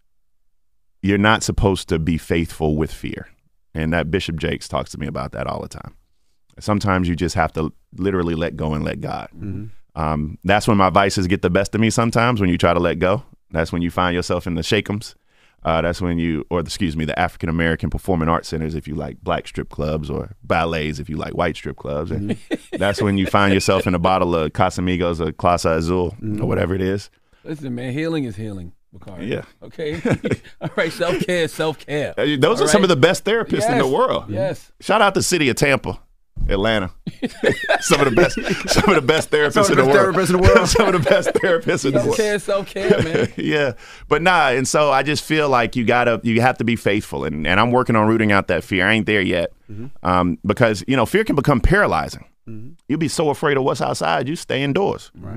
you're not supposed to be faithful with fear. And that Bishop Jakes talks to me about that all the time. Sometimes you just have to literally let go and let God. Mm-hmm. Um, that's when my vices get the best of me sometimes, when you try to let go. That's when you find yourself in the Shake'ems. Uh, that's when you, or excuse me, the African-American performing arts centers if you like black strip clubs, or ballets if you like white strip clubs. And mm-hmm. that's when you find yourself in a bottle of Casamigos or Clase Azul mm-hmm. or whatever it is. Listen, man, healing is healing. Bakari. Yeah. Okay. All right. Self-care, self-care. Uh, Those All are some right? of the best therapists yes. in the world. Yes. Shout out to the city of Tampa, Atlanta. some of the best, some of the best therapists in the world. Therapists in the world. some of the best therapists in the world. Self-care, self-care, man. yeah. But nah, and so I just feel like you gotta, you have to be faithful, and, and I'm working on rooting out that fear. I ain't there yet, mm-hmm. um, because you know fear can become paralyzing. Mm-hmm. You'll be so afraid of what's outside, you stay indoors. Right.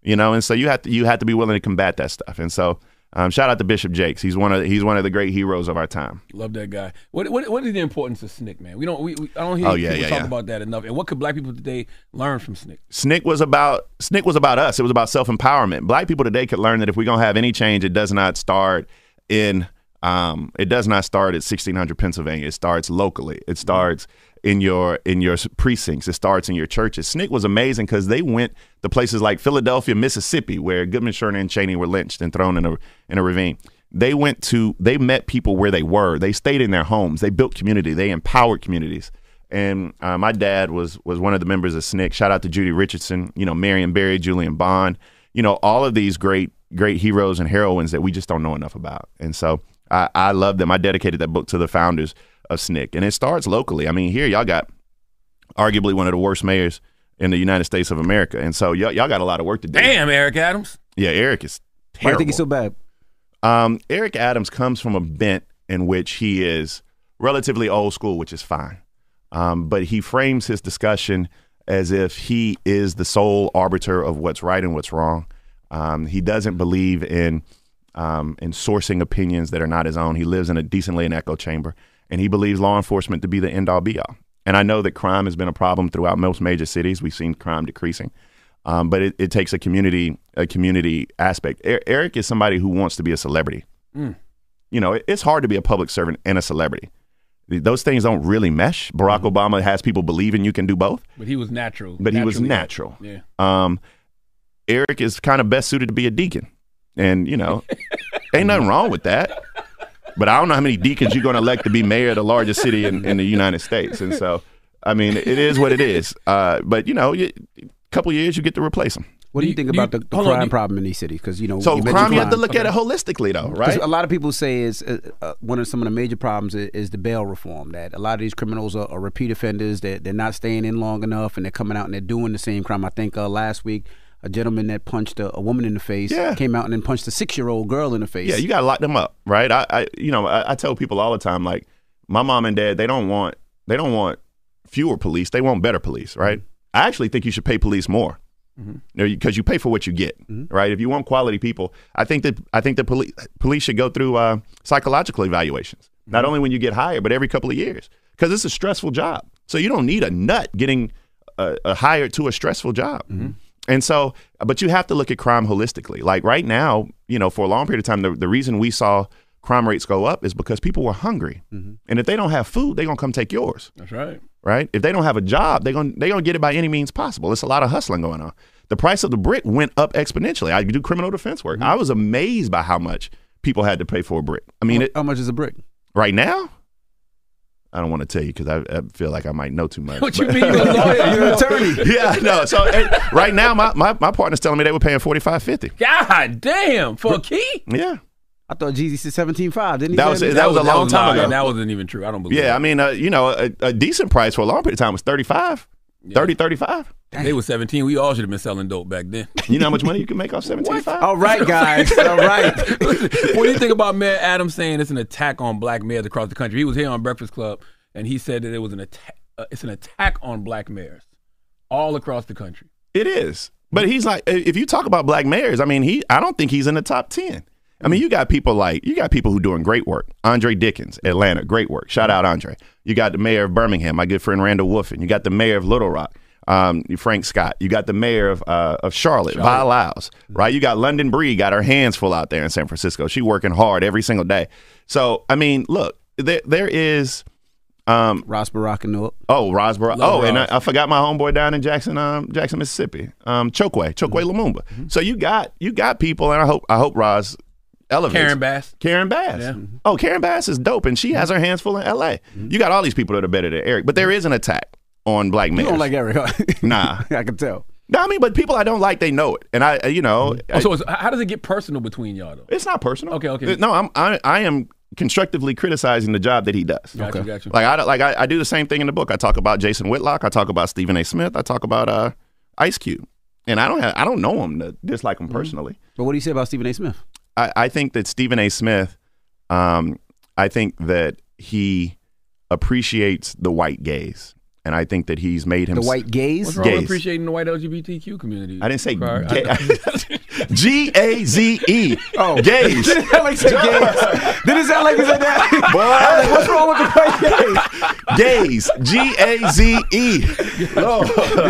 You know, and so you have to you have to be willing to combat that stuff. And so um, shout out to Bishop Jakes. He's one of he's one of the great heroes of our time. Love that guy. What what what is the importance of S N C C, man? We don't we, we I don't hear oh, yeah, people yeah, talk yeah. about that enough. And what could black people today learn from S N C C? S N C C was about S N C C was about us. It was about self-empowerment. Black people today could learn that if we're gonna have any change, it does not start in um, it does not start at sixteen hundred Pennsylvania. It starts locally. It starts in your in your precincts. It starts in your churches. S N C C was amazing because they went to places like Philadelphia, Mississippi, where Goodman, Sherman, and Cheney were lynched and thrown in a in a ravine. They went to they met people where they were. They stayed in their homes. They built community. They empowered communities. And uh, my dad was was one of the members of S N C C. Shout out to Judy Richardson, you know, Marion Barry, Julian Bond, you know, all of these great great heroes and heroines that we just don't know enough about. And so I, I love them. I dedicated that book to the founders of S N C C. And it starts locally. I mean, here y'all got arguably one of the worst mayors in the United States of America. And so y'all, y'all got a lot of work to do. Damn, Eric Adams. Yeah, Eric is terrible. Why do you think he's so bad? Um, Eric Adams comes from a bent in which he is relatively old school, which is fine. Um, but he frames his discussion as if he is the sole arbiter of what's right and what's wrong. Um, he doesn't believe in um, in sourcing opinions that are not his own. He lives in a decently an echo chamber, and he believes law enforcement to be the end all be all. And I know that crime has been a problem throughout most major cities. We've seen crime decreasing. Um, but it, it takes a community a community aspect. Er- Eric is somebody who wants to be a celebrity. Mm. You know, it, it's hard to be a public servant and a celebrity. Those things don't really mesh. Barack mm-hmm. Obama has people believing you can do both. But he was natural. But he was natural. Yeah. Um, Eric is kind of best suited to be a deacon. And, you know, ain't nothing wrong with that. But I don't know how many deacons you're going to elect to be mayor of the largest city in, in the United States. And so, I mean, it is what it is. Uh, but, you know, you, couple of years, you get to replace them. What do you think about the, the crime on, problem in these cities? Because you know, so you crime, crime, you have to look okay. at it holistically, though, right? A lot of people say is uh, uh, one of some of the major problems is, is the bail reform. That a lot of these criminals are, are repeat offenders. That they're, they're not staying in long enough, and they're coming out and they're doing the same crime. I think uh, last week a gentleman that punched a, a woman in the face yeah. came out and then punched a six-year-old girl in the face. Yeah, you got to lock them up, right? I, I you know, I, I tell people all the time, like my mom and dad, they don't want they don't want fewer police. They want better police, right? Mm-hmm. I actually think you should pay police more. Because mm-hmm. you, know, you pay for what you get, mm-hmm. right? If you want quality people, I think that I think the police police should go through uh, psychological evaluations, mm-hmm. not only when you get hired, but every couple of years, because it's a stressful job. So you don't need a nut getting uh, uh, hired to a stressful job. Mm-hmm. And so, but you have to look at crime holistically. Like right now, you know, for a long period of time, the, the reason we saw crime rates go up is because people were hungry, mm-hmm. and if they don't have food, they're gonna come take yours. That's right. Right? If they don't have a job, they're gonna they're gonna get it by any means possible. It's a lot of hustling going on. The price of the brick went up exponentially. I do criminal defense work. Mm-hmm. I was amazed by how much people had to pay for a brick. I mean, how, it, how much is a brick right now? I don't want to tell you because I, I feel like I might know too much. What you mean? You're a lawyer. You're an attorney. Yeah, no. So hey, right now, my, my my partner's telling me they were paying forty-five fifty. God damn, for a key? Yeah. I thought Jeezy said seventeen five. Didn't he? That was that, that was, was a long time ago. That wasn't even true. I don't believe. Yeah, that. I mean, uh, you know, a, a decent price for a long period of time was thirty-five, yeah. thirty, thirty-five. They were seventeen. We all should have been selling dope back then. You know how much money you can make off seventeen five? All right, guys. All right. What do you think about Mayor Adams saying it's an attack on black mayors across the country? He was here on Breakfast Club, and he said that it was an attack. Uh, it's an attack on black mayors all across the country. It is, but he's like, if you talk about black mayors, I mean, he. I don't think he's in the top ten. I mean, you got people like, you got people who are doing great work. Andre Dickens, Atlanta, great work. Shout out, Andre. You got the mayor of Birmingham, my good friend Randall Wolfen. You got the mayor of Little Rock, um, Frank Scott. You got the mayor of uh, of Charlotte, Charlotte. Vi Lyles, right? You got London Bree, got her hands full out there in San Francisco. She working hard every single day. So, I mean, look, there there is... Um, Ross Barack and Newark. Oh, Ross Barack. Oh, Ross. and I, I forgot my homeboy down in Jackson, um, Jackson, Mississippi. Um, Chokwe, Chokwe mm-hmm. Lumumba. Mm-hmm. So you got you got people, and I hope I hope Ross elevates. Karen Bass. Karen Bass. Yeah. Mm-hmm. Oh, Karen Bass is dope, and she has her hands full in L A. Mm-hmm. You got all these people that are better than Eric, but there is an attack on black mayors. You don't like Eric, huh? Nah, I can tell. No, I mean, but people I don't like, they know it, and I, you know. Mm-hmm. Oh, so it's, how does it get personal between y'all though? It's not personal. Okay, okay. No, I'm I, I am. constructively criticizing the job that he does. Gotcha, okay. gotcha. Like I like I, I do the same thing in the book. I talk about Jason Whitlock. I talk about Stephen A. Smith. I talk about uh, Ice Cube, and I don't have I don't know him to dislike him mm-hmm. personally. But what do you say about Stephen A. Smith? I, I think that Stephen A. Smith, um, I think that he appreciates the white gaze. and I think that he's made him the white gays. What's wrong gays. with appreciating the white L G B T Q community? I didn't say Car? gay. G A Z E. Oh, gays. Did it sound like you said gays? Did it sound like you said that? Boy, I was like, what's wrong with the white gays? Gays. G A Z E. Lord.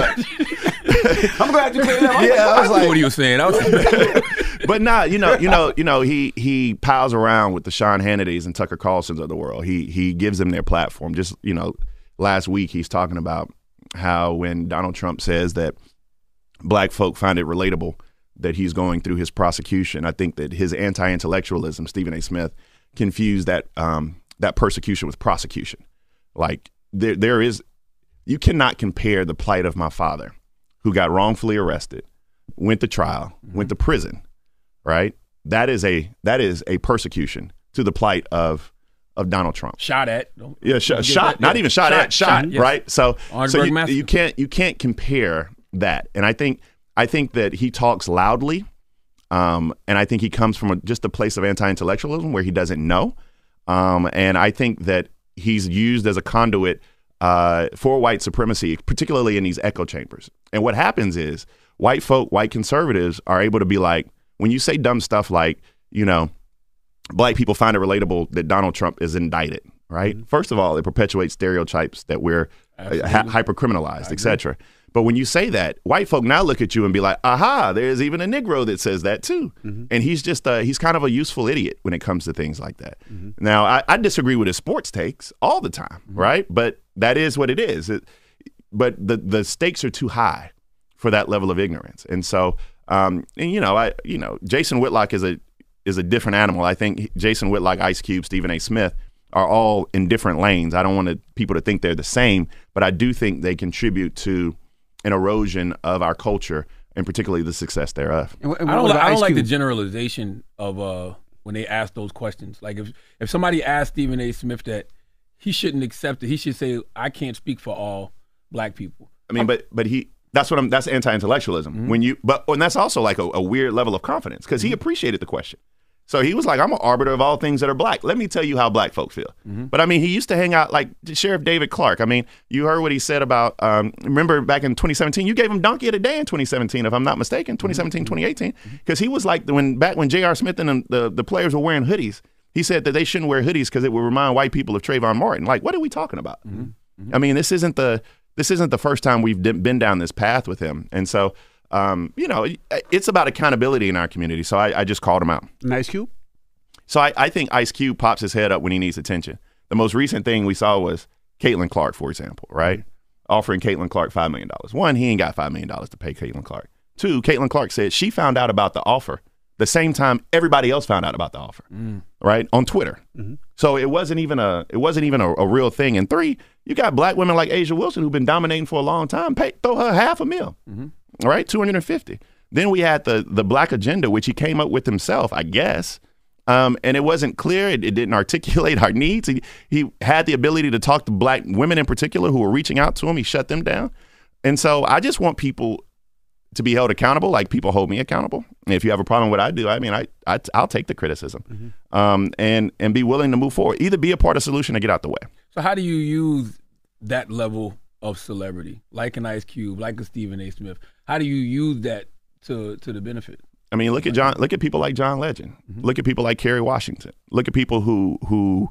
I'm glad you cleared that up. Yeah, I was like, what are you saying? I was but nah, you know, you know, you know, he he pals around with the Sean Hannitys and Tucker Carlsons of the world. He he gives them their platform. Just, you know, last week he's talking about how when Donald Trump says that black folk find it relatable that he's going through his prosecution, I think that his anti-intellectualism, Stephen A. Smith, confused that um, that persecution with prosecution. Like there there is, you cannot compare the plight of my father, who got wrongfully arrested, went to trial, mm-hmm. went to prison, right? That is a that is a persecution to the plight of of Donald Trump. Shot at. Don't, yeah, sh- don't shot. That, not yeah. even shot, shot at. Shot. shot yes. Right. So, so you, Massacre. you can't you can't compare that. And I think I think that he talks loudly, um, and I think he comes from a, just a place of anti-intellectualism where he doesn't know. Um, and I think that he's used as a conduit uh, for white supremacy, particularly in these echo chambers. And what happens is white folk, white conservatives are able to be like, when you say dumb stuff like, you know, black people find it relatable that Donald Trump is indicted, right? Mm-hmm. First of all, it perpetuates stereotypes that we're uh, ha- hyper-criminalized, et cetera. But when you say that, white folk now look at you and be like, aha, there's even a Negro that says that too. Mm-hmm. And he's just, uh, he's kind of a useful idiot when it comes to things like that. Mm-hmm. Now, I, I disagree with his sports takes all the time, mm-hmm. right? But that is what it is. It, but the, the stakes are too high for that level of ignorance. And so, um, and you know, I, you know, Jason Whitlock is a, is a different animal. I think Jason Whitlock, Ice Cube, Stephen A. Smith are all in different lanes. I don't want to, people to think they're the same, but I do think they contribute to an erosion of our culture and particularly the success thereof. I don't, I don't like the generalization of uh, when they ask those questions. Like if, if somebody asked Stephen A. Smith that, he shouldn't accept it. He should say, I can't speak for all black people. I mean, I'm, but but he that's what I'm that's anti-intellectualism. Mm-hmm. When you but and that's also like a, a weird level of confidence because he mm-hmm. appreciated the question. So he was like, I'm an arbiter of all things that are black. Let me tell you how black folk feel. Mm-hmm. But I mean, he used to hang out like Sheriff David Clark. I mean, you heard what he said about, um, remember back in twenty seventeen, you gave him Donkey of the Day in twenty seventeen, if I'm not mistaken, twenty seventeen, mm-hmm. twenty eighteen. Because he was like, when back when J R. Smith and the, the players were wearing hoodies, he said that they shouldn't wear hoodies because it would remind white people of Trayvon Martin. Like, what are we talking about? Mm-hmm. Mm-hmm. I mean, this isn't the this isn't the first time we've been down this path with him. And so, um, you know, it's about accountability in our community. So I, I just called him out. Nice Cube? So I, I think Ice Cube pops his head up when he needs attention. The most recent thing we saw was Caitlin Clark, for example, right? Offering Caitlin Clark five million dollars. One, he ain't got five million dollars to pay Caitlin Clark. Two, Caitlin Clark said she found out about the offer the same time everybody else found out about the offer, mm. right? On Twitter. Mm-hmm. So it wasn't even a it wasn't even a, a real thing. And three, you got black women like Asia Wilson who've been dominating for a long time. Pay, throw her half a mil, mm-hmm. right? two hundred fifty. Then we had the the black agenda, which he came up with himself, I guess. Um, and it wasn't clear. It, it didn't articulate our needs. He, he had the ability to talk to black women in particular who were reaching out to him. He shut them down. And so I just want people to be held accountable, like people hold me accountable. And if you have a problem with what I do, I mean, I, I, I'll take the criticism mm-hmm. um, and, and be willing to move forward. Either be a part of the solution or get out the way. So how do you use that level of celebrity, like an Ice Cube, like a Stephen A. Smith? How do you use that to to the benefit? I mean, look at John. Look at people like John Legend. Mm-hmm. Look at people like Kerry Washington. Look at people who who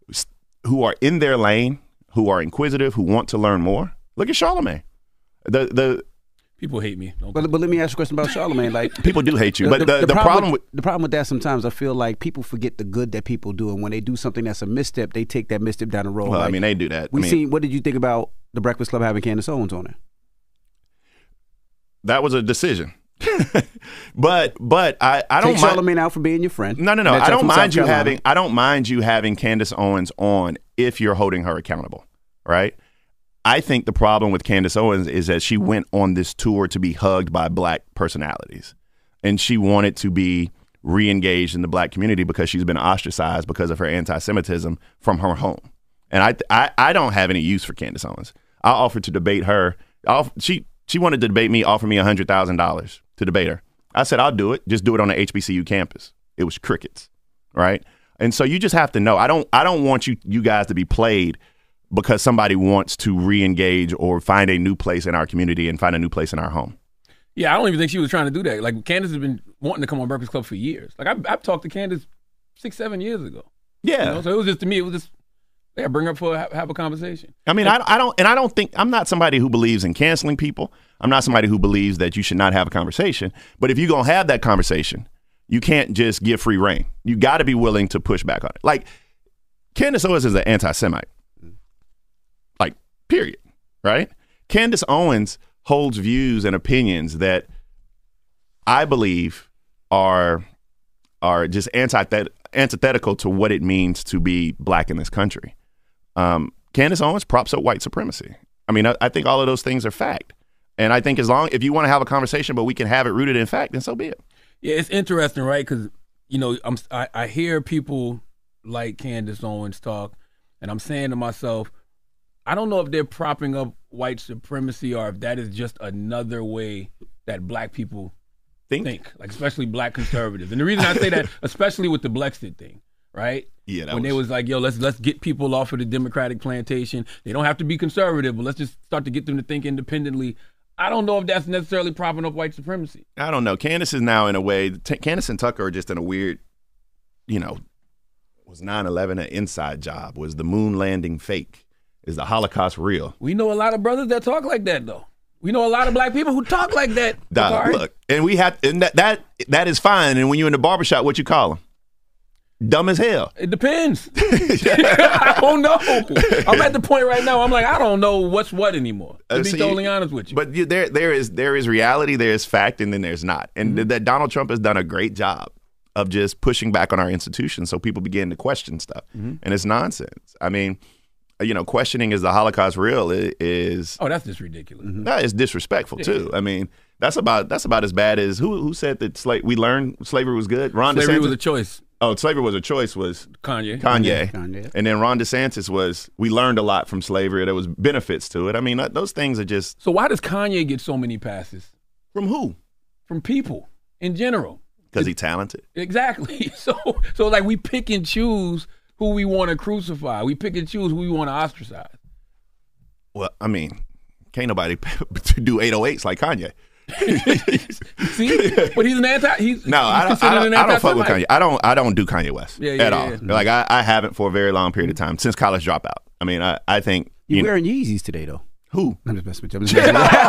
who are in their lane, who are inquisitive, who want to learn more. Look at Charlamagne. The the people hate me. But, but let me ask you a question about Charlamagne. Like people do hate you, but the, the, the, the problem, problem with, with the problem with that sometimes I feel like people forget the good that people do, and when they do something that's a misstep, they take that misstep down the road. Well, like, I mean, they do that. We I mean, seen. What did you think about the Breakfast Club having Candace Owens on there? That was a decision. but but I, I don't take mind Charlamagne out for being your friend. No no no. I don't mind you having I don't mind you having Candace Owens on if you're holding her accountable, right? I think the problem with Candace Owens is that she went on this tour to be hugged by black personalities, and she wanted to be re-engaged in the black community because she's been ostracized because of her anti-Semitism from her home. And I I, I don't have any use for Candace Owens. I offered to debate her. I'll, she she wanted to debate me, offer me one hundred thousand dollars to debate her. I said, I'll do it. Just do it on the H B C U campus. It was crickets, right? And so you just have to know. I don't I don't want you you guys to be played because somebody wants to re-engage or find a new place in our community and find a new place in our home. Yeah, I don't even think she was trying to do that. Like, Candace has been wanting to come on Breakfast Club for years. Like, I've, I've talked to Candace six, seven years ago. Yeah. You know? So it was just, to me, it was just, yeah, bring her up for a, have a conversation. I mean, I, I don't, and I don't think, I'm not somebody who believes in canceling people. I'm not somebody who believes that you should not have a conversation. But if you're going to have that conversation, you can't just give free reign. You got to be willing to push back on it. Like, Candace Owens is an anti-Semite. Like, period. Right? Candace Owens holds views and opinions that I believe are are just antithet- antithetical to what it means to be black in this country. Um, Candace Owens props up white supremacy. I mean, I, I think all of those things are fact. And I think as long, if you want to have a conversation, but we can have it rooted in fact, then so be it. Yeah, it's interesting, right? Because, you know, I'm, I, I hear people like Candace Owens talk, and I'm saying to myself, I don't know if they're propping up white supremacy or if that is just another way that black people think, think like especially black conservatives. And the reason I say that, especially with the Blexit thing, right? Yeah, that when was... they was like, yo, let's let's get people off of the Democratic plantation. They don't have to be conservative, but let's just start to get them to think independently. I don't know if that's necessarily propping up white supremacy. I don't know. Candace is now in a way, T- Candace and Tucker are just in a weird, you know, was nine eleven an inside job? Was the moon landing fake? Is the Holocaust real? We know a lot of brothers that talk like that, though. We know a lot of black people who talk like that. Dog, look, and we have, and that, that that is fine. And when you're in the barbershop, what you call them? Dumb as hell. It depends. I don't know. I'm at the point right now. I'm like, I don't know what's what anymore. To Uh, be see, totally honest with you. But you, there, there is there is reality, there is fact, and then there's not. And Mm-hmm. that Donald Trump has done a great job of just pushing back on our institutions, so people begin to question stuff, Mm-hmm. and it's nonsense. I mean, you know, questioning is the Holocaust real i- is Oh, that's just ridiculous. that is disrespectful Yeah. too. I mean, that's about that's about as bad as who who said that sla- we learned slavery was good. Ron Slavery DeSantis was a choice. Oh, slavery was a choice was Kanye. Kanye. Kanye. And then Ron DeSantis was, we learned a lot from slavery. There was benefits to it. I mean, those things are just. So why does Kanye get so many passes? From who? From people in general. Because he's talented. Exactly. So, so like we pick and choose who we want to crucify. We pick and choose who we want to ostracize. Well, I mean, can't nobody do eight oh eights like Kanye. See, but he's an anti. He's No, he's I don't. considered I don't, an I don't fuck with anti-Semite. Kanye. I don't. I don't do Kanye West Yeah, yeah, at yeah, all. yeah. Like I, I haven't for a very long period of time since college dropout. I mean, I, I think You're you know, wearing Yeezys today, though. who? I'm just messing with you. I'm just messing with you.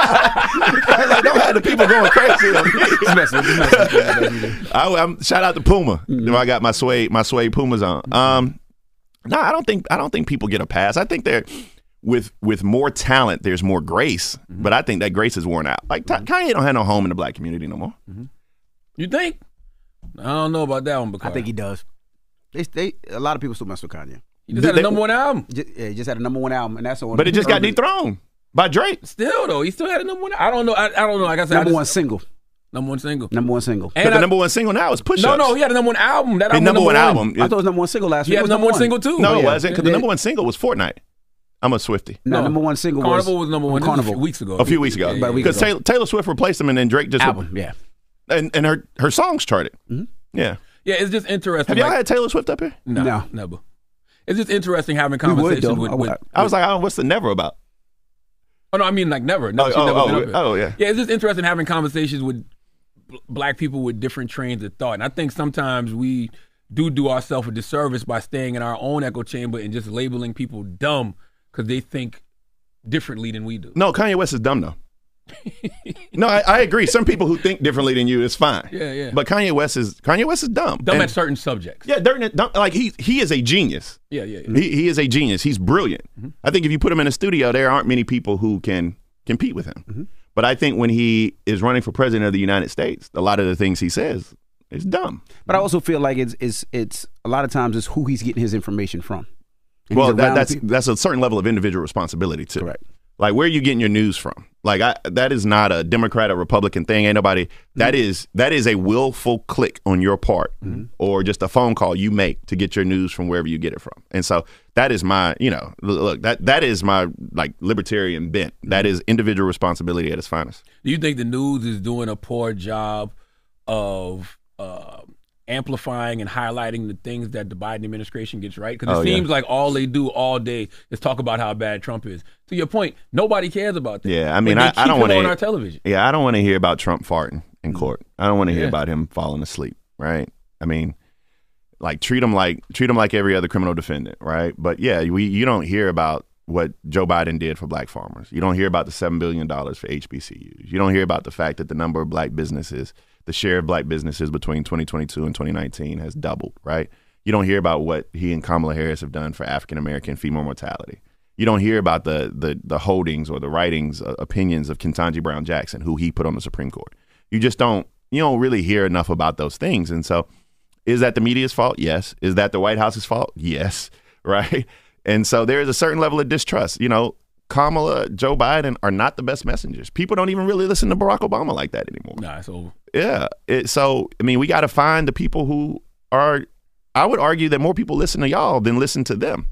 Like, don't have the people going crazy. Just messing with you. Just messing with you. Just messing with you. I, I'm shout out to Puma. Mm-hmm. I got my suede my suede Pumas on. Um, no, I don't think I don't think people get a pass. I think they're with with more talent. There's more grace, Mm-hmm. but I think that grace is worn out. Like Ty- Kanye don't have no home in the black community no more. You think? I don't know about that one. Because I think he does. They, they, a lot of people still mess with Kanye. he just had They- a number one album. Just, yeah, he just had a number one album, and that's on. But it just got urban- dethroned by Drake. Still though, he still had a number one. I don't know. I, I don't know. Like I said, I Number just- one single. number one single. Number one single. But And the I- number one single now is Push no, Ups. no, he had a number one album. That His album number was one number album. I thought it was number one single last He week. had It was number one single too. No, Oh, it yeah. wasn't. Because the They- number one single was Fortnite. I'm a Swiftie. No, No. number one single Carnival was was number one. This was Carnival a few weeks ago. A few weeks ago. Yeah, About a yeah, week Because ago. Taylor, Taylor Swift replaced him, and then Drake just album. Yeah. and and her her songs charted. Mm-hmm. Yeah. Yeah, it's just interesting. Have y'all like- had Taylor Swift up here? No, No. never. It's just interesting having We would, conversations though. with, I with. would. I was like, oh, what's the never about? Oh no, I mean like never. never Oh, she's oh, never oh, been up here. oh, yeah. Yeah, it's just interesting having conversations with bl- black people with different trains of thought, and I think sometimes we do do ourselves a disservice by staying in our own echo chamber and just labeling people dumb because they think differently than we do. No, Kanye West is dumb though. No, I, I agree. Some people who think differently than you is fine. Yeah, yeah. But Kanye West is Kanye West is dumb. Dumb And- at certain subjects. Yeah, during it, dumb, like he he is a genius. Yeah, yeah, yeah. He he is a genius. He's brilliant. Mm-hmm. I think if you put him in a studio, there aren't many people who can compete with him. Mm-hmm. But I think when he is running for president of the United States, a lot of the things he says is dumb. But I also feel like it's it's it's a lot of times it's who he's getting his information from. And Well, he's that, around that's people- that's a certain level of individual responsibility too. Correct. Like, where are you getting your news from? Like, I, that is not a Democrat or Republican thing. Ain't nobody. That is that is a willful click on your part, or just a phone call you make to get your news from wherever you get it from. And so that is my, you know, look, that that is my like libertarian bent. That is individual responsibility at its finest. Do you think the news is doing a poor job of uh, amplifying and highlighting the things that the Biden administration gets right? Because it Oh, yeah. seems like all they do all day is talk about how bad Trump is. To your point, nobody cares about that. Yeah, I mean, But they I, I keep don't him want to on our television. Yeah, I don't want to hear about Trump farting in court. I don't want to hear Yeah. about him falling asleep. Right? I mean, like treat him like treat him like every other criminal defendant. Right? But yeah, we you don't hear about what Joe Biden did for black farmers. You don't hear about the seven billion dollars for H B C Us. You don't hear about the fact that the number of black businesses, the share of black businesses between twenty twenty-two and twenty nineteen has doubled, right? You don't hear about what he and Kamala Harris have done for African-American female mortality. You don't hear about the the the holdings or the writings, uh, opinions of Ketanji Brown Jackson, who he put on the Supreme Court. You just don't, you don't really hear enough about those things. And so is that the media's fault? Yes. Is that the White House's fault? Yes, right? And so there is a certain level of distrust. You know, Kamala, Joe Biden are not the best messengers. People don't even really listen to Barack Obama like that anymore. Nah, it's over. Yeah. It, so, I mean, we got to find the people who are, I would argue that more people listen to y'all than listen to them.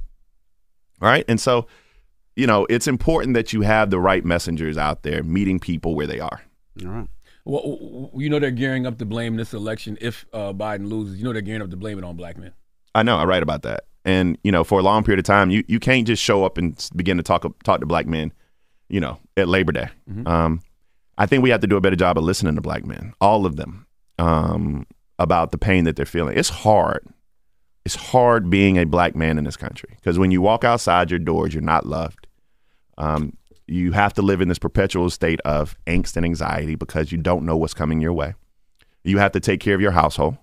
Right. And so, you know, it's important that you have the right messengers out there meeting people where they are. All right. Well, you know they're gearing up to blame this election if uh, Biden loses. You know they're gearing up to blame it on black men. I know. I write about that. And, you know, for a long period of time, you, you can't just show up and begin to talk talk to black men, you know, at Labor Day. Mm-hmm. Um, I think we have to do a better job of listening to black men, all of them, um, about the pain that they're feeling. It's hard. It's hard being a black man in this country because when you walk outside your doors, you're not loved. Um, you have to live in this perpetual state of angst and anxiety because you don't know what's coming your way. You have to take care of your household.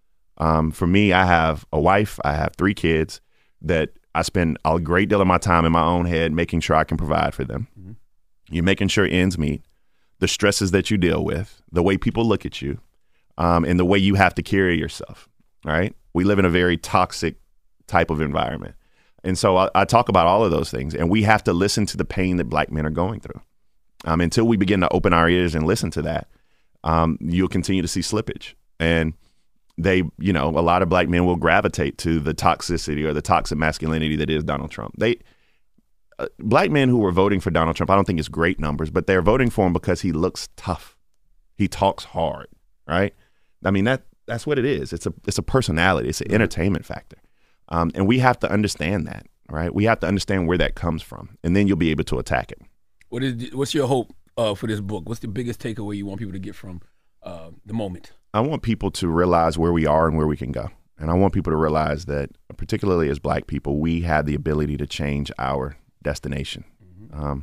Um, for me, I have a wife, I have three kids that I spend a great deal of my time in my own head making sure I can provide for them. Mm-hmm. You're making sure ends meet, the stresses that you deal with, the way people look at you, um, and the way you have to carry yourself, right? We live in a very toxic type of environment. And so I, I talk about all of those things, and we have to listen to the pain that black men are going through. Um, until we begin to open our ears and listen to that, um, you'll continue to see slippage. And they, you know, a lot of black men will gravitate to the toxicity or the toxic masculinity that is Donald Trump. They, uh, black men who were voting for Donald Trump, I don't think it's great numbers, but they're voting for him because he looks tough. He talks hard, right? I mean, that that's what it is. It's a it's a personality. It's an entertainment factor. Um, and we have to understand that, right? We have to understand where that comes from, and then you'll be able to attack it. What is what's your hope uh, for this book? What's the biggest takeaway you want people to get from uh, the moment? I want people to realize where we are and where we can go. And I want people to realize that, particularly as black people, we have the ability to change our destination. Mm-hmm. Um,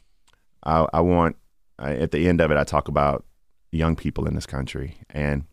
I, I want, I, at the end of it, I talk about young people in this country. And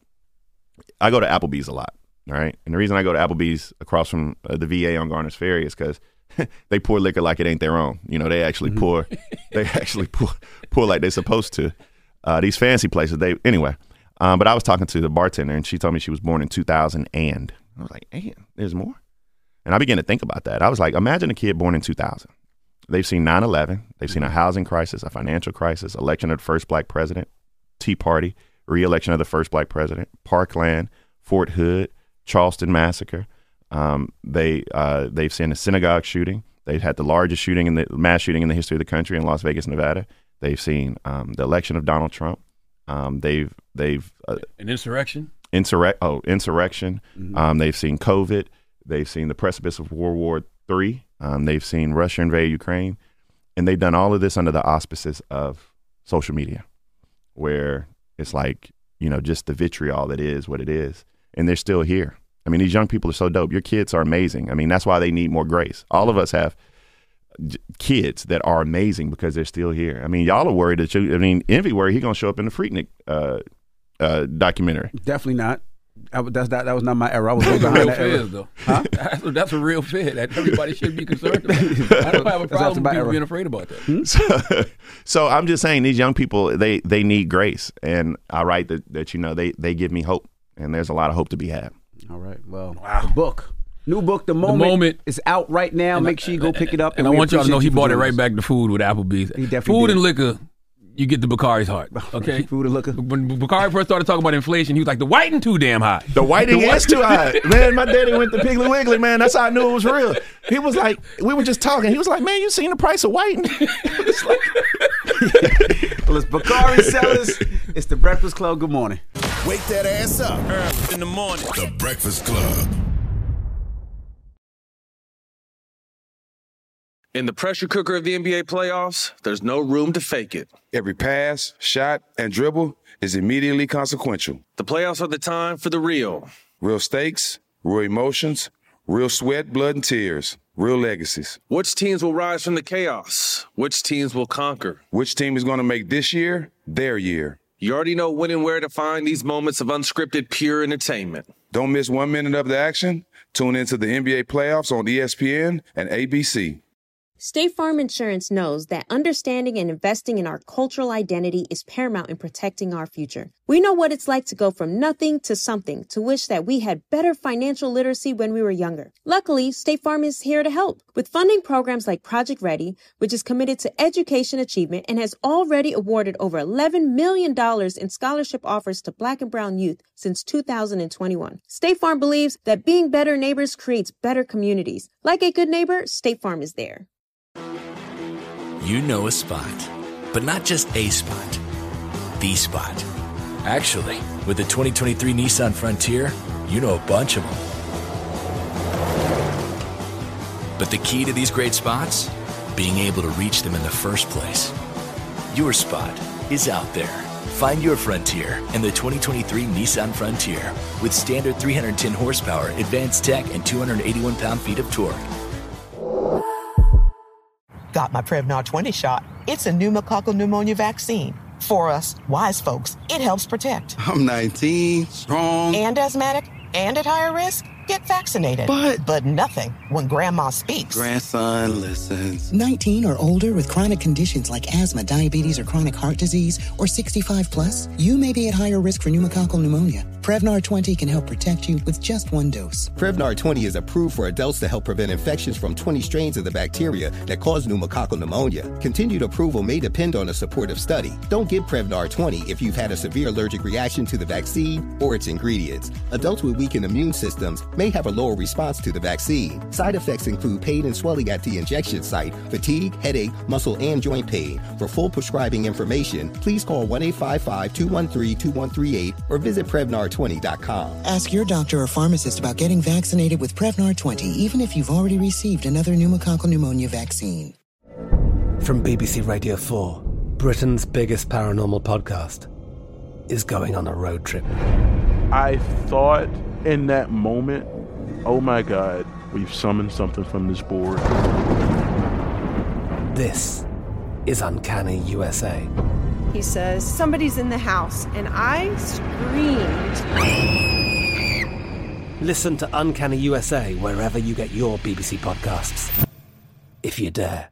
I go to Applebee's a lot, right? And the reason I go to Applebee's across from uh, the V A on Garner's Ferry is because they pour liquor like it ain't their own. You know, they actually mm-hmm. pour, they actually pour, pour like they're supposed to. Uh, these fancy places, they, anyway. Um, but I was talking to the bartender, and she told me she was born in two thousand, and I was like, "And there's more." And I began to think about that. I was like, imagine a kid born in two thousand. They've seen nine eleven. They've seen a housing crisis, a financial crisis, election of the first black president, Tea Party, re-election of the first black president, Parkland, Fort Hood, Charleston massacre. Um, they uh, they've seen a synagogue shooting. They've had the largest shooting in the mass shooting in the history of the country in Las Vegas, Nevada. They've seen um, the election of Donald Trump. Um, they've they've uh, an insurrection. Insurrect oh insurrection. Mm-hmm. Um, they've seen COVID. They've seen the precipice of World War Three. Um, they've seen Russia invade Ukraine, and they've done all of this under the auspices of social media, where it's like, you know, just the vitriol that is what it is, and they're still here. I mean, these young people are so dope. Your kids are amazing. I mean, that's why they need more grace. All of us have kids that are amazing because they're still here. I mean, y'all are worried that you, I mean, Envy worried he gonna show up in the Freaknik uh, uh, documentary. Definitely not. I, that's that. That was not my era. I was way behind that era. Though. Huh? That's, that's a real fear that everybody should be concerned about. I don't have a problem with people being afraid about that. Hmm? So, so I'm just saying, these young people, they they need grace, and I write that that you know they they give me hope, and there's a lot of hope to be had. All right. Well, wow. The book. New book, The Moment, the Moment is out right now. And Make sure you go pick it up. And, and I want y'all to know he bought it right back to food with Applebee's. He definitely Food did. and liquor, you get the Bakari's heart, okay? Food and liquor. When Bakari first started talking about inflation, he was like, the whiting too damn high. The whiting the is too high. Man, my daddy went to Piggly Wiggly, man. That's how I knew it was real. He was like, we were just talking. He was like, man, you seen the price of whiting? Well, it's Bakari Sellers. It's the Breakfast Club. Good morning. Wake that ass up. Early in the morning. The Breakfast Club. In the pressure cooker of the N B A playoffs, there's no room to fake it. Every pass, shot, and dribble is immediately consequential. The playoffs are the time for the real. Real stakes, real emotions, real sweat, blood, and tears. Real legacies. Which teams will rise from the chaos? Which teams will conquer? Which team is going to make this year their year? You already know when and where to find these moments of unscripted, pure entertainment. Don't miss one minute of the action. Tune into the N B A playoffs on E S P N and A B C. State Farm Insurance knows that understanding and investing in our cultural identity is paramount in protecting our future. We know what it's like to go from nothing to something, to wish that we had better financial literacy when we were younger. Luckily, State Farm is here to help with funding programs like Project Ready, which is committed to education achievement and has already awarded over eleven million dollars in scholarship offers to Black and brown youth since two thousand twenty-one. State Farm believes that being better neighbors creates better communities. Like a good neighbor, State Farm is there. You know a spot, but not just a spot, the spot. Actually, with the twenty twenty-three Nissan Frontier, you know a bunch of them. But the key to these great spots? Being able to reach them in the first place. Your spot is out there. Find your Frontier in the twenty twenty-three Nissan Frontier with standard three hundred ten horsepower, advanced tech, and two hundred eighty-one pound-feet of torque. Got my Prevnar twenty shot. It's a pneumococcal pneumonia vaccine. For us, wise folks, it helps protect. I'm nineteen, strong. And asthmatic, and at higher risk. Get vaccinated. But... But nothing when Grandma speaks. Grandson listens. nineteen or older with chronic conditions like asthma, diabetes, or chronic heart disease, or sixty-five plus, you may be at higher risk for pneumococcal pneumonia. Prevnar twenty can help protect you with just one dose. Prevnar twenty is approved for adults to help prevent infections from twenty strains of the bacteria that cause pneumococcal pneumonia. Continued approval may depend on a supportive study. Don't get Prevnar twenty if you've had a severe allergic reaction to the vaccine or its ingredients. Adults with weakened immune systems may have a lower response to the vaccine. Side effects include pain and swelling at the injection site, fatigue, headache, muscle, and joint pain. For full prescribing information, please call one eight five five, two one three, two one three eight or visit Prevnar twenty dot com. Ask your doctor or pharmacist about getting vaccinated with Prevnar twenty, even if you've already received another pneumococcal pneumonia vaccine. From B B C Radio four, Britain's biggest paranormal podcast is going on a road trip. I thought in that moment, oh my God, we've summoned something from this board. This is Uncanny U S A. He says, somebody's in the house, and I screamed. Listen to Uncanny U S A wherever you get your B B C podcasts, if you dare.